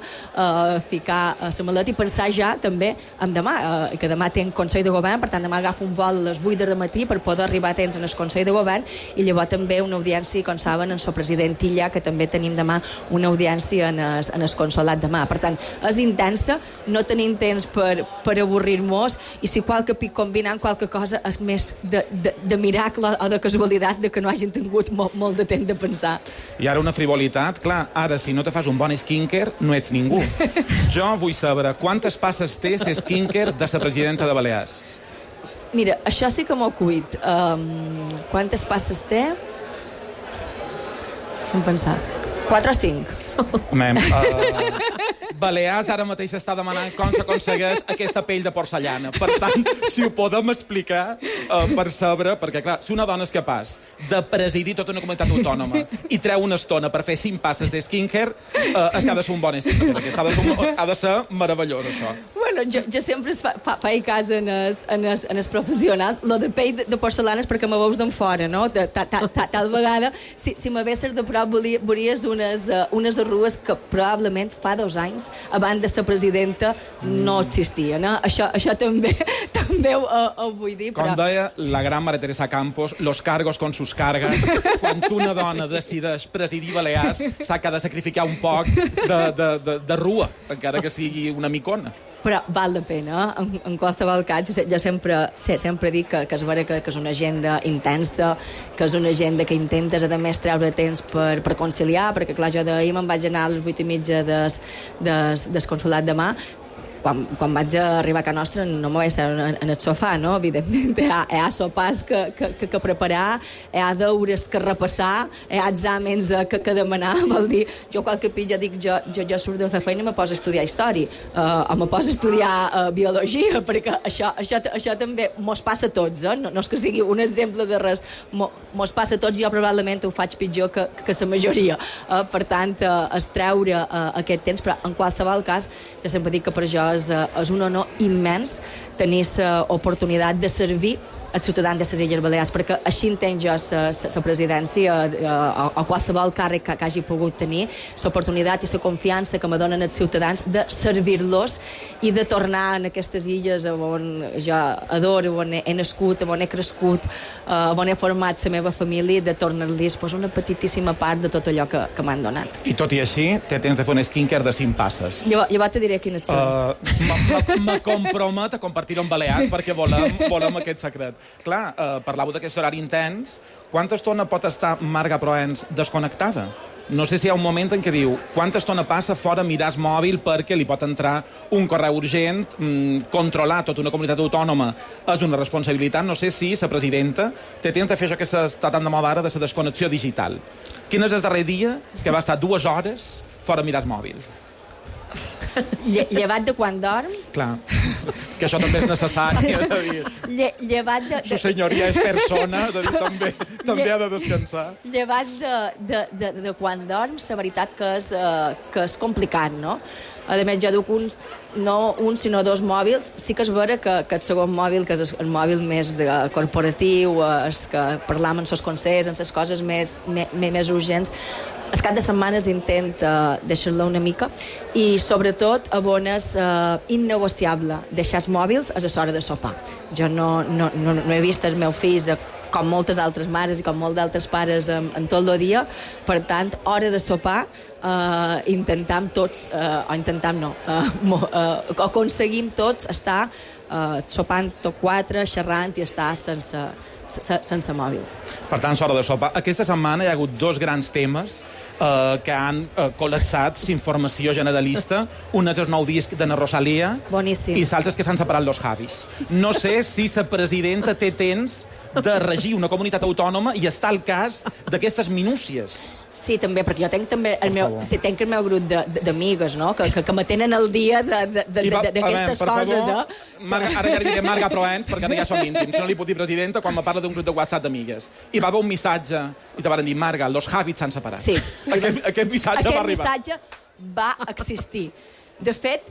ficar la maleta i pensar ja també en demà, que demà tenc Consell de Govern, per tant demà agafo un vol a les 8 del matí per poder arribar a temps en el Consell de Govern, i llavors també una audiència, com saben, en el president Illa, que també tenim demà una audiència en el consolat demà. Per tant, és intensa, no tenim temps per avorrir-nos, i si qualque pic combinant qualque cosa és més de miracle o de casualitat de que no hagin tingut molt de temps de pensar. I ara una frivolitat, clar, ara si no te fas un bon skincare no ets ningú. Jo vull saber quantes passes té ser skincare de la presidenta de Balears. Mira, això sí que m'ho cuit. Quantes passes té? Deixa'm pensar. 4 o 5? Balears ara mateix està demanant com s'aconsegueix aquesta pell de porcellana. Per tant, si ho podem explicar per saber, perquè clar, si una dona és capaç de presidir tota una comunitat autònoma i treu una estona per fer 5 passes de skincare, és que ha de ser un bon skincare. Ha de ser meravellós, això. Bueno, jo sempre faig cas en els professionals. Lo de pell de porcellana és perquè me veus d'en fora, no? Tal vegada, si me vesses de prop, veuries unes arrugues que probablement fa 2 anys abans de ser presidenta no existia, no? Això també ho vull dir. Com deia la gran Maria Teresa Campos, los cargos con sus cargas. Quan una dona decideix presidir Balears, s'ha que ha de sacrificar un poc de rua, encara que sigui una micona. Però val la pena, en qualsevol cas. Jo sempre dic que és vera que és una agenda intensa, que és una agenda que intentes a més treure temps per conciliar, perquè clar, jo d'ahir me'n vaig anar a les 8:30 del consolat demà, quan vaig arribar a casa nostra no me vaig ser en el sofà, no? Evidentment, hi ha sopars que preparar, hi ha deures que repassar, hi ha exàmens que demanar, vol dir, jo qualque pitja dic, jo surto de fer feina i me poso a estudiar història, o me poso a estudiar biologia, perquè això també mos passa a tots, no és que sigui un exemple de res, mos passa a tots, jo probablement ho faig pitjor que la majoria, per tant, es treure aquest temps, però en qualsevol cas, jo sempre dic que per jo és un honor immens tenir l'oportunitat de servir els ciutadans de les Illes Balears, perquè així entenc jo la presidència o qualsevol càrrec que hagi pogut tenir, l'oportunitat i la confiança que me donen els ciutadans de servir-los i de tornar en aquestes illes on jo adoro, on he nascut, on he crescut, on he format la meva família, de tornar-los una petitíssima part de tot allò que m'han donat. I tot i així, té temps de fer un skincare de 5 passes. Llavors te diré quines són. Me compromet a compartir-ho amb Balears perquè volem aquest secret. Clar, parlàveu d'aquest horari intens. Quanta estona pot estar Marga Proens desconnectada? No sé si hi ha un moment en què diu quanta estona passa fora mirar el mòbil perquè li pot entrar un correu urgent, controlar tota una comunitat autònoma és una responsabilitat. No sé si la presidenta té temps de fer això que està tan de moda ara de la desconnexió digital. Quin és el darrer dia que va estar 2 hores fora mirar el mòbil? Llevat de quan dorm? Clar, que això també és necessari. Llevat de... Su senyoria és persona, també ha de descansar. Llevat de quan dorm, la veritat que és complicat, no? A més, jo duc no un, sinó 2 mòbils. Sí que és vera que el segon mòbil, que és el mòbil més corporatiu, és que parlam en els consells, en les coses més urgents, el cap de setmanes intenta deixar-la una mica i sobretot on és innegociable deixar els mòbils a l'hora de sopar. Jo no he vist els meus fills com moltes altres mares i com molts d'altres pares en tot el dia, per tant, hora de sopar intentem tots, aconseguim tots estar sopant tot 4, xerrant i estar sense mòbils. Per tant, l'hora de sopar. Aquesta setmana hi ha hagut 2 grans temes que han col·lapsat informació generalista. Un és el nou disc de na Rosalía. Boníssim. I l'altre és que s'han separat los Javis. No sé si la presidenta té temps de regir una comunitat autònoma i està al cas d'aquestes minúcies. Sí, també, perquè jo tenc també el meu grup d'amigues, no?, que me tenen al dia d'aquestes coses, Ara ja diré Marga Proens, perquè ara ja som íntims. Si no li puc dir presidenta, quan me parla d'un grup de WhatsApp d'amigues. I va haver un missatge, i te van dir, Marga, los Javis s'han separat. Sí. Aquest missatge va arribar. Aquest missatge va existir. De fet,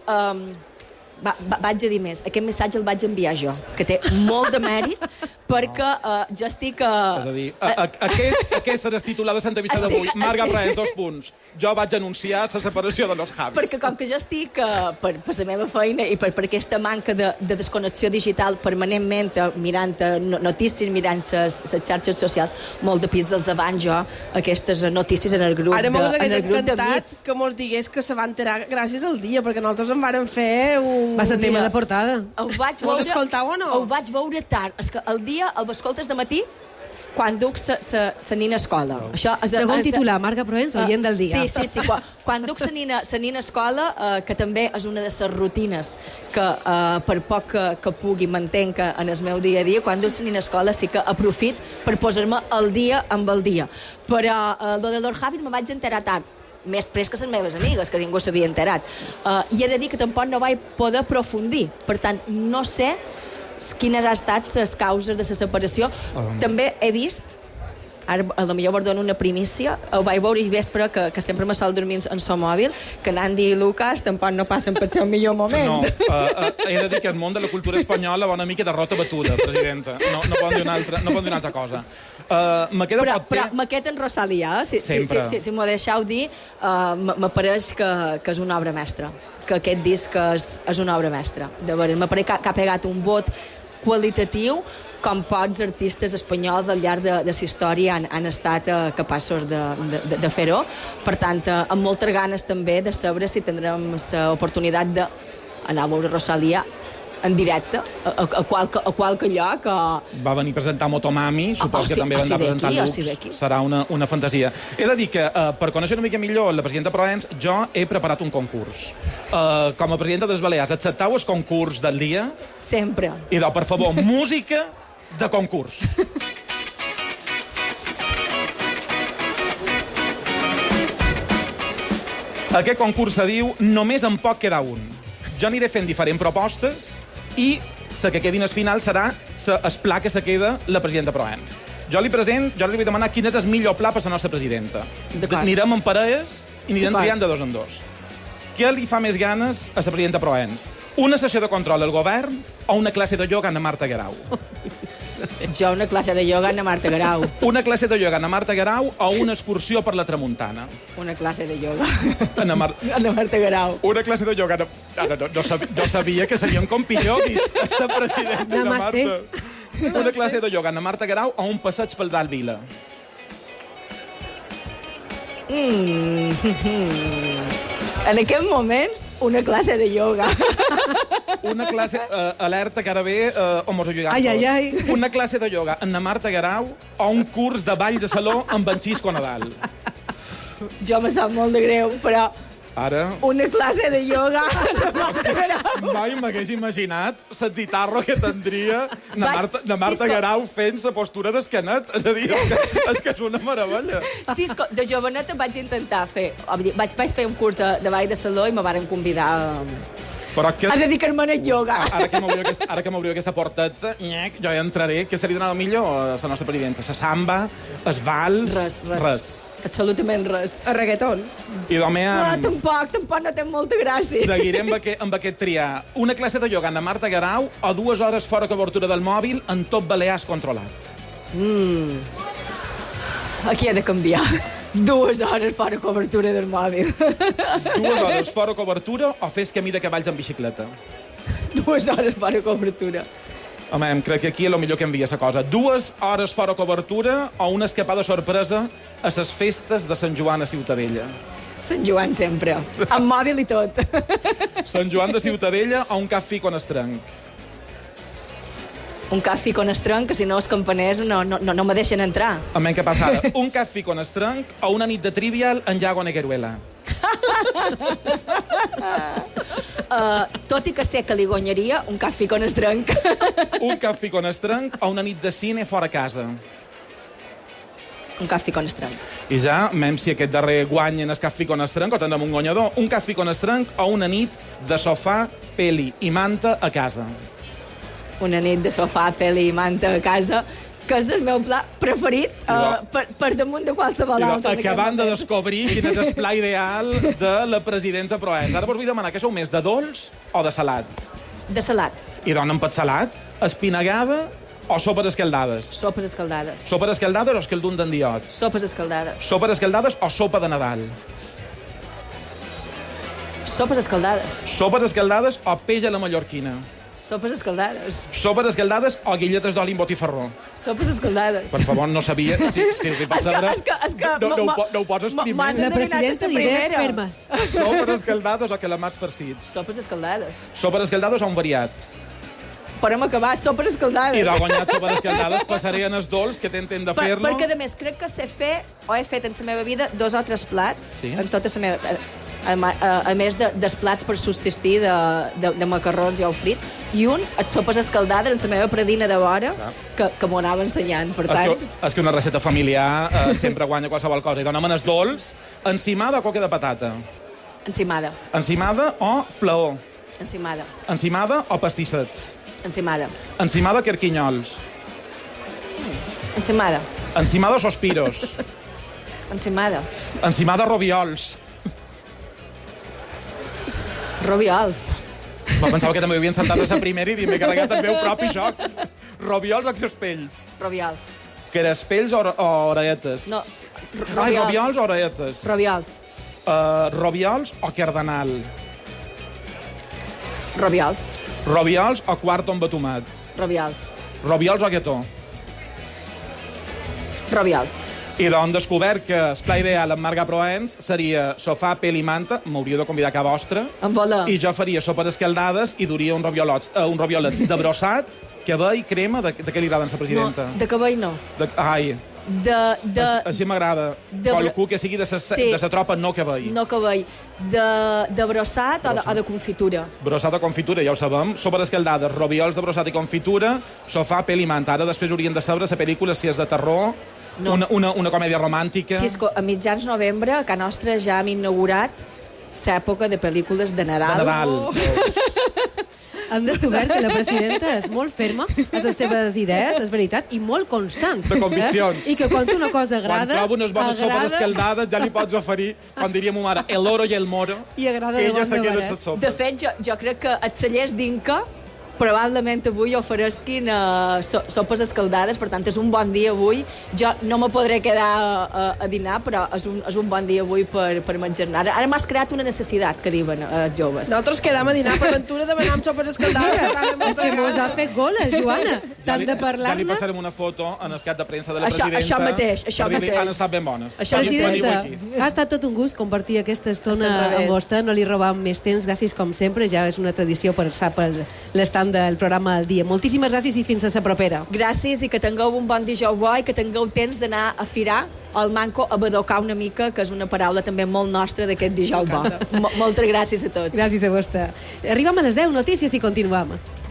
vaig a dir més. Aquest missatge el vaig enviar jo, que té molt de mèrit, perquè jo estic... És a dir, aquesta és titular de l'entrevista d'avui. Marga Proens, 2 punts. Jo vaig anunciar la separació de los Javis. Perquè com que jo estic, per la meva feina i per aquesta manca de desconnexió digital permanentment, mirant notícies, mirant les xarxes socials, molt de pits dels davant jo, aquestes notícies en el grup d'amics. Ara mos hagués encantat d'amics. que mos digués que se va enterar gràcies al dia, perquè nosaltres en vàrem fer un... Va ser tema de portada. Ho vaig veure... Vols escoltar o no? Ho vaig veure tard. És que el dia el escoltes de matí quan duc sa nina a escola. Segon titular, Marga Proens, oient del dia. Sí. Quan duc sa nina a escola, que també és una de les rutines que per poc que pugui mantenc en el meu dia a dia, quan duc sa nina a escola sí que aprofit per posar-me al dia amb el dia. Però lo de Lord Javis me vaig enterar tard, més pres que les meves amigues, que ningú s'havia enterat. I he de dir que tampoc no vaig poder aprofundir. Per tant, no sé quines han estat les causes de la separació. També he vist, ara potser vos dono una primícia, ho vaig veure i vespre, que sempre me sol dormir en el mòbil, que Nandi i Lucas tampoc no passen per ser el millor moment. No, he de dir que el món de la cultura espanyola va una mica derrota batuda, presidenta. No poden dir una altra cosa. Però m'aquest en Rosalía, si m'ho deixeu dir, m'apareix que és una obra mestra, que aquest disc és una obra mestra. De veure, m'apareix que ha pegat un vot qualitatiu com pocs artistes espanyols al llarg de la història han estat capaços de fer-ho. Per tant, amb moltes ganes també de saber si tindrem l'oportunitat d'anar a veure Rosalía en directe, a qualque lloc. Va venir a presentar Motomami, suposo que també van anar a presentar Lux. Serà una fantasia. He de dir que, per conèixer una mica millor la presidenta Proens, jo he preparat un concurs. Com a presidenta de les Balears, acceptau el concurs del dia? Sempre. I per favor, música de concurs. Aquest concurs se diu Només en pot quedar un. Jo aniré fent diferents propostes i la que quedi en el final serà el pla que se queda la presidenta Proens. Jo li vull demanar quin és el millor pla per la nostra presidenta. Anirem en parelles i anirem triant de dos en dos. Què li fa més ganes a la presidenta Proens? Una sessió de control al govern o una classe de ioga a Marta Guerau? Jo una classe de ioga a Marta Guerau. Una classe de ioga a Marta Guerau o una excursió per la Tramuntana? Una classe de ioga a Marta Guerau. Una classe de ioga no sabia que serien com pillotis la presidenta i la Marta. Una classe de ioga a Marta Guerau o un passeig pel Dalt Vila? En aquests moments, una classe de ioga. Una classe... alerta que ara ve homosogiganto. Ai. Una classe de ioga en Marta Guerau o un curs de ball de saló amb en Xisco Nadal? Jo me sap molt de greu, però... Ara... Una classe de ioga en Marta Guerau. Mai m'hagués imaginat la zitarro que tindria na Marta Guerau fent la postura d'esquenet. És a dir, és que és una meravella. Xisco, de joveneta vaig intentar fer... Vaig fer un curs de ball de saló i me varen convidar a dedicar-me al ioga. Ara que m'obriu aquesta porteta, jo hi entraré. Què seria donar millor a la nostra presidenta? La samba, el vals... Res. Absolutament res. El reggaeton. I tampoc no té molta gràcia. Seguirem amb aquest triar. Una classe de ioga a Marta Guerau o 2 hores fora cobertura del mòbil en tot Balears controlat? Aquí he de canviar. 2 hores fora cobertura del mòbil. 2 hores fora cobertura o fes camí de cavalls en bicicleta? 2 hores fora cobertura. Home, crec que aquí és el millor que envia la cosa. 2 hores fora cobertura o una escapada sorpresa a les festes de Sant Joan a Ciutadella? Sant Joan sempre, amb mòbil i tot. Sant Joan de Ciutadella o un cafè con estrenc? Un cafè con estrenc, que si no els campaners no me deixen entrar. Amén, què passa ara? Un cafè con estrenc o una nit de trivial en Llago Negueruela? Tot i que sé que li guanyaria un cafè con estrenc. Un cafè con estrenc o una nit de cine fora casa? Un cafè con estrenc. I ja, si aquest darrer guany en el cafè con estrenc o tindrem un guanyador, un cafè con estrenc o una nit de sofà, peli i manta a casa? Una nit de sofà, peli i manta a casa, que és el meu pla preferit per damunt de qualsevol altre. Acabant de descobrir quin és el pla ideal de la presidenta Proens. Ara vos vull demanar que sou més de dolç o de salat? De salat. I donen per salat? Espinagada o sopes escaldades? Sopes escaldades. Sopes escaldades o escaldun d'endiot? Sopes escaldades. Sopes escaldades o sopa de Nadal? Sopes escaldades. Sopes escaldades o peix a la mallorquina? Sopes escaldades. Sopes escaldades o guilletes d'oli amb botifarró? Sopes escaldades. Per favor, no sabia... Si li pot saber... No ho pots exprimir. La presidenta d'Idees Fermes. Sopes escaldades o calamars farcits? Sopes escaldades. Sopes escaldades o un variat? Podem acabar, sopes escaldades. I de guanyat sopes escaldades passaré en els dolç que t'intent de fer-lo. Perquè, a més, crec que sé fer, o he fet en la meva vida, 2 o 3 plats, en tota la meva... A més dels plats per subsistir de macarrons i ou frit, i un, les sopes escaldades en la meva predina de vora, que m'ho anava ensenyant, per tant... És que una recepta familiar sempre guanya qualsevol cosa. I dona'm en els dolç, encimada o coca de patata? Encimada. Encimada o flaó? Encimada. Encimada o pastissets? Encimada. Encimada o querquinyols? Encimada. Encimada o sospiros? Encimada. Encimada o robiols? Robiols. Pensava que també ho havien saltat a la primera i m'he carregat el meu propi joc. Robiols o crespells? Robiols. Crespells o oreetes? No, robiols. Robiols o oreetes? Robiols. Robiols o cardenal? Robiols. Robiols o quarto amb tomat? Robiols. Robiols o guetó? Robiols. I doncs descobert que el pla ideal amb Marga Proens seria sofà, pell i manta, m'hauríeu de convidar a casa vostra, i jo faria sopes escaldades i duria uns raviolets de brossat, cabell, crema, de què li agraden a la presidenta? No, de cabell no. Així m'agrada. Qualcú que sigui de la tropa, no cabell. No cabell. De brossat o de confitura? Brossat o confitura, ja ho sabem. Sopes escaldades, roviols de brossat i confitura, sofà, pell i manta. Ara després haurien de saber la pel·lícula si és de terror, una comèdia romàntica... Cisco, a mitjans novembre, a casa nostra ja hem inaugurat l'època de pel·lícules de Nadal. De Nadal. Hem descobert que la presidenta és molt ferma a les seves idees, és veritat, i molt constant. De conviccions. I que quan una cosa agrada... Quan troba unes bones sopes escaldades, ja li pots oferir, com diria ma mare, el oro i el moro. I agrada de ella se queda en les sopes. De fet, jo crec que els cellers d'Inca probablement avui oferesquin sopes escaldades, per tant, és un bon dia avui. Jo no me podré quedar a dinar, però és un bon dia avui per menjar-ne. Ara m'has creat una necessitat, que diuen els joves. Nosaltres quedem a dinar per Ventura demanant sopes escaldades. És que mos ha fet gola, Joana. Tant de parlar-ne... Ja li passarem una foto en el cap de premsa de la presidenta. Això mateix. Han estat ben bones. Presidenta, ha estat tot un gust compartir aquesta estona amb vostè. No li robam més temps. Gràcies, com sempre. Ja és una tradició per l'estat del programa del dia. Moltíssimes gràcies i fins a la propera. Gràcies i que tingueu un bon dijous bo i que tingueu temps d'anar a firar al manco a badocar una mica, que és una paraula també molt nostra d'aquest dijous bo. Moltes gràcies a tots. Gràcies a vostè. Arribem a les 10 notícies i continuem.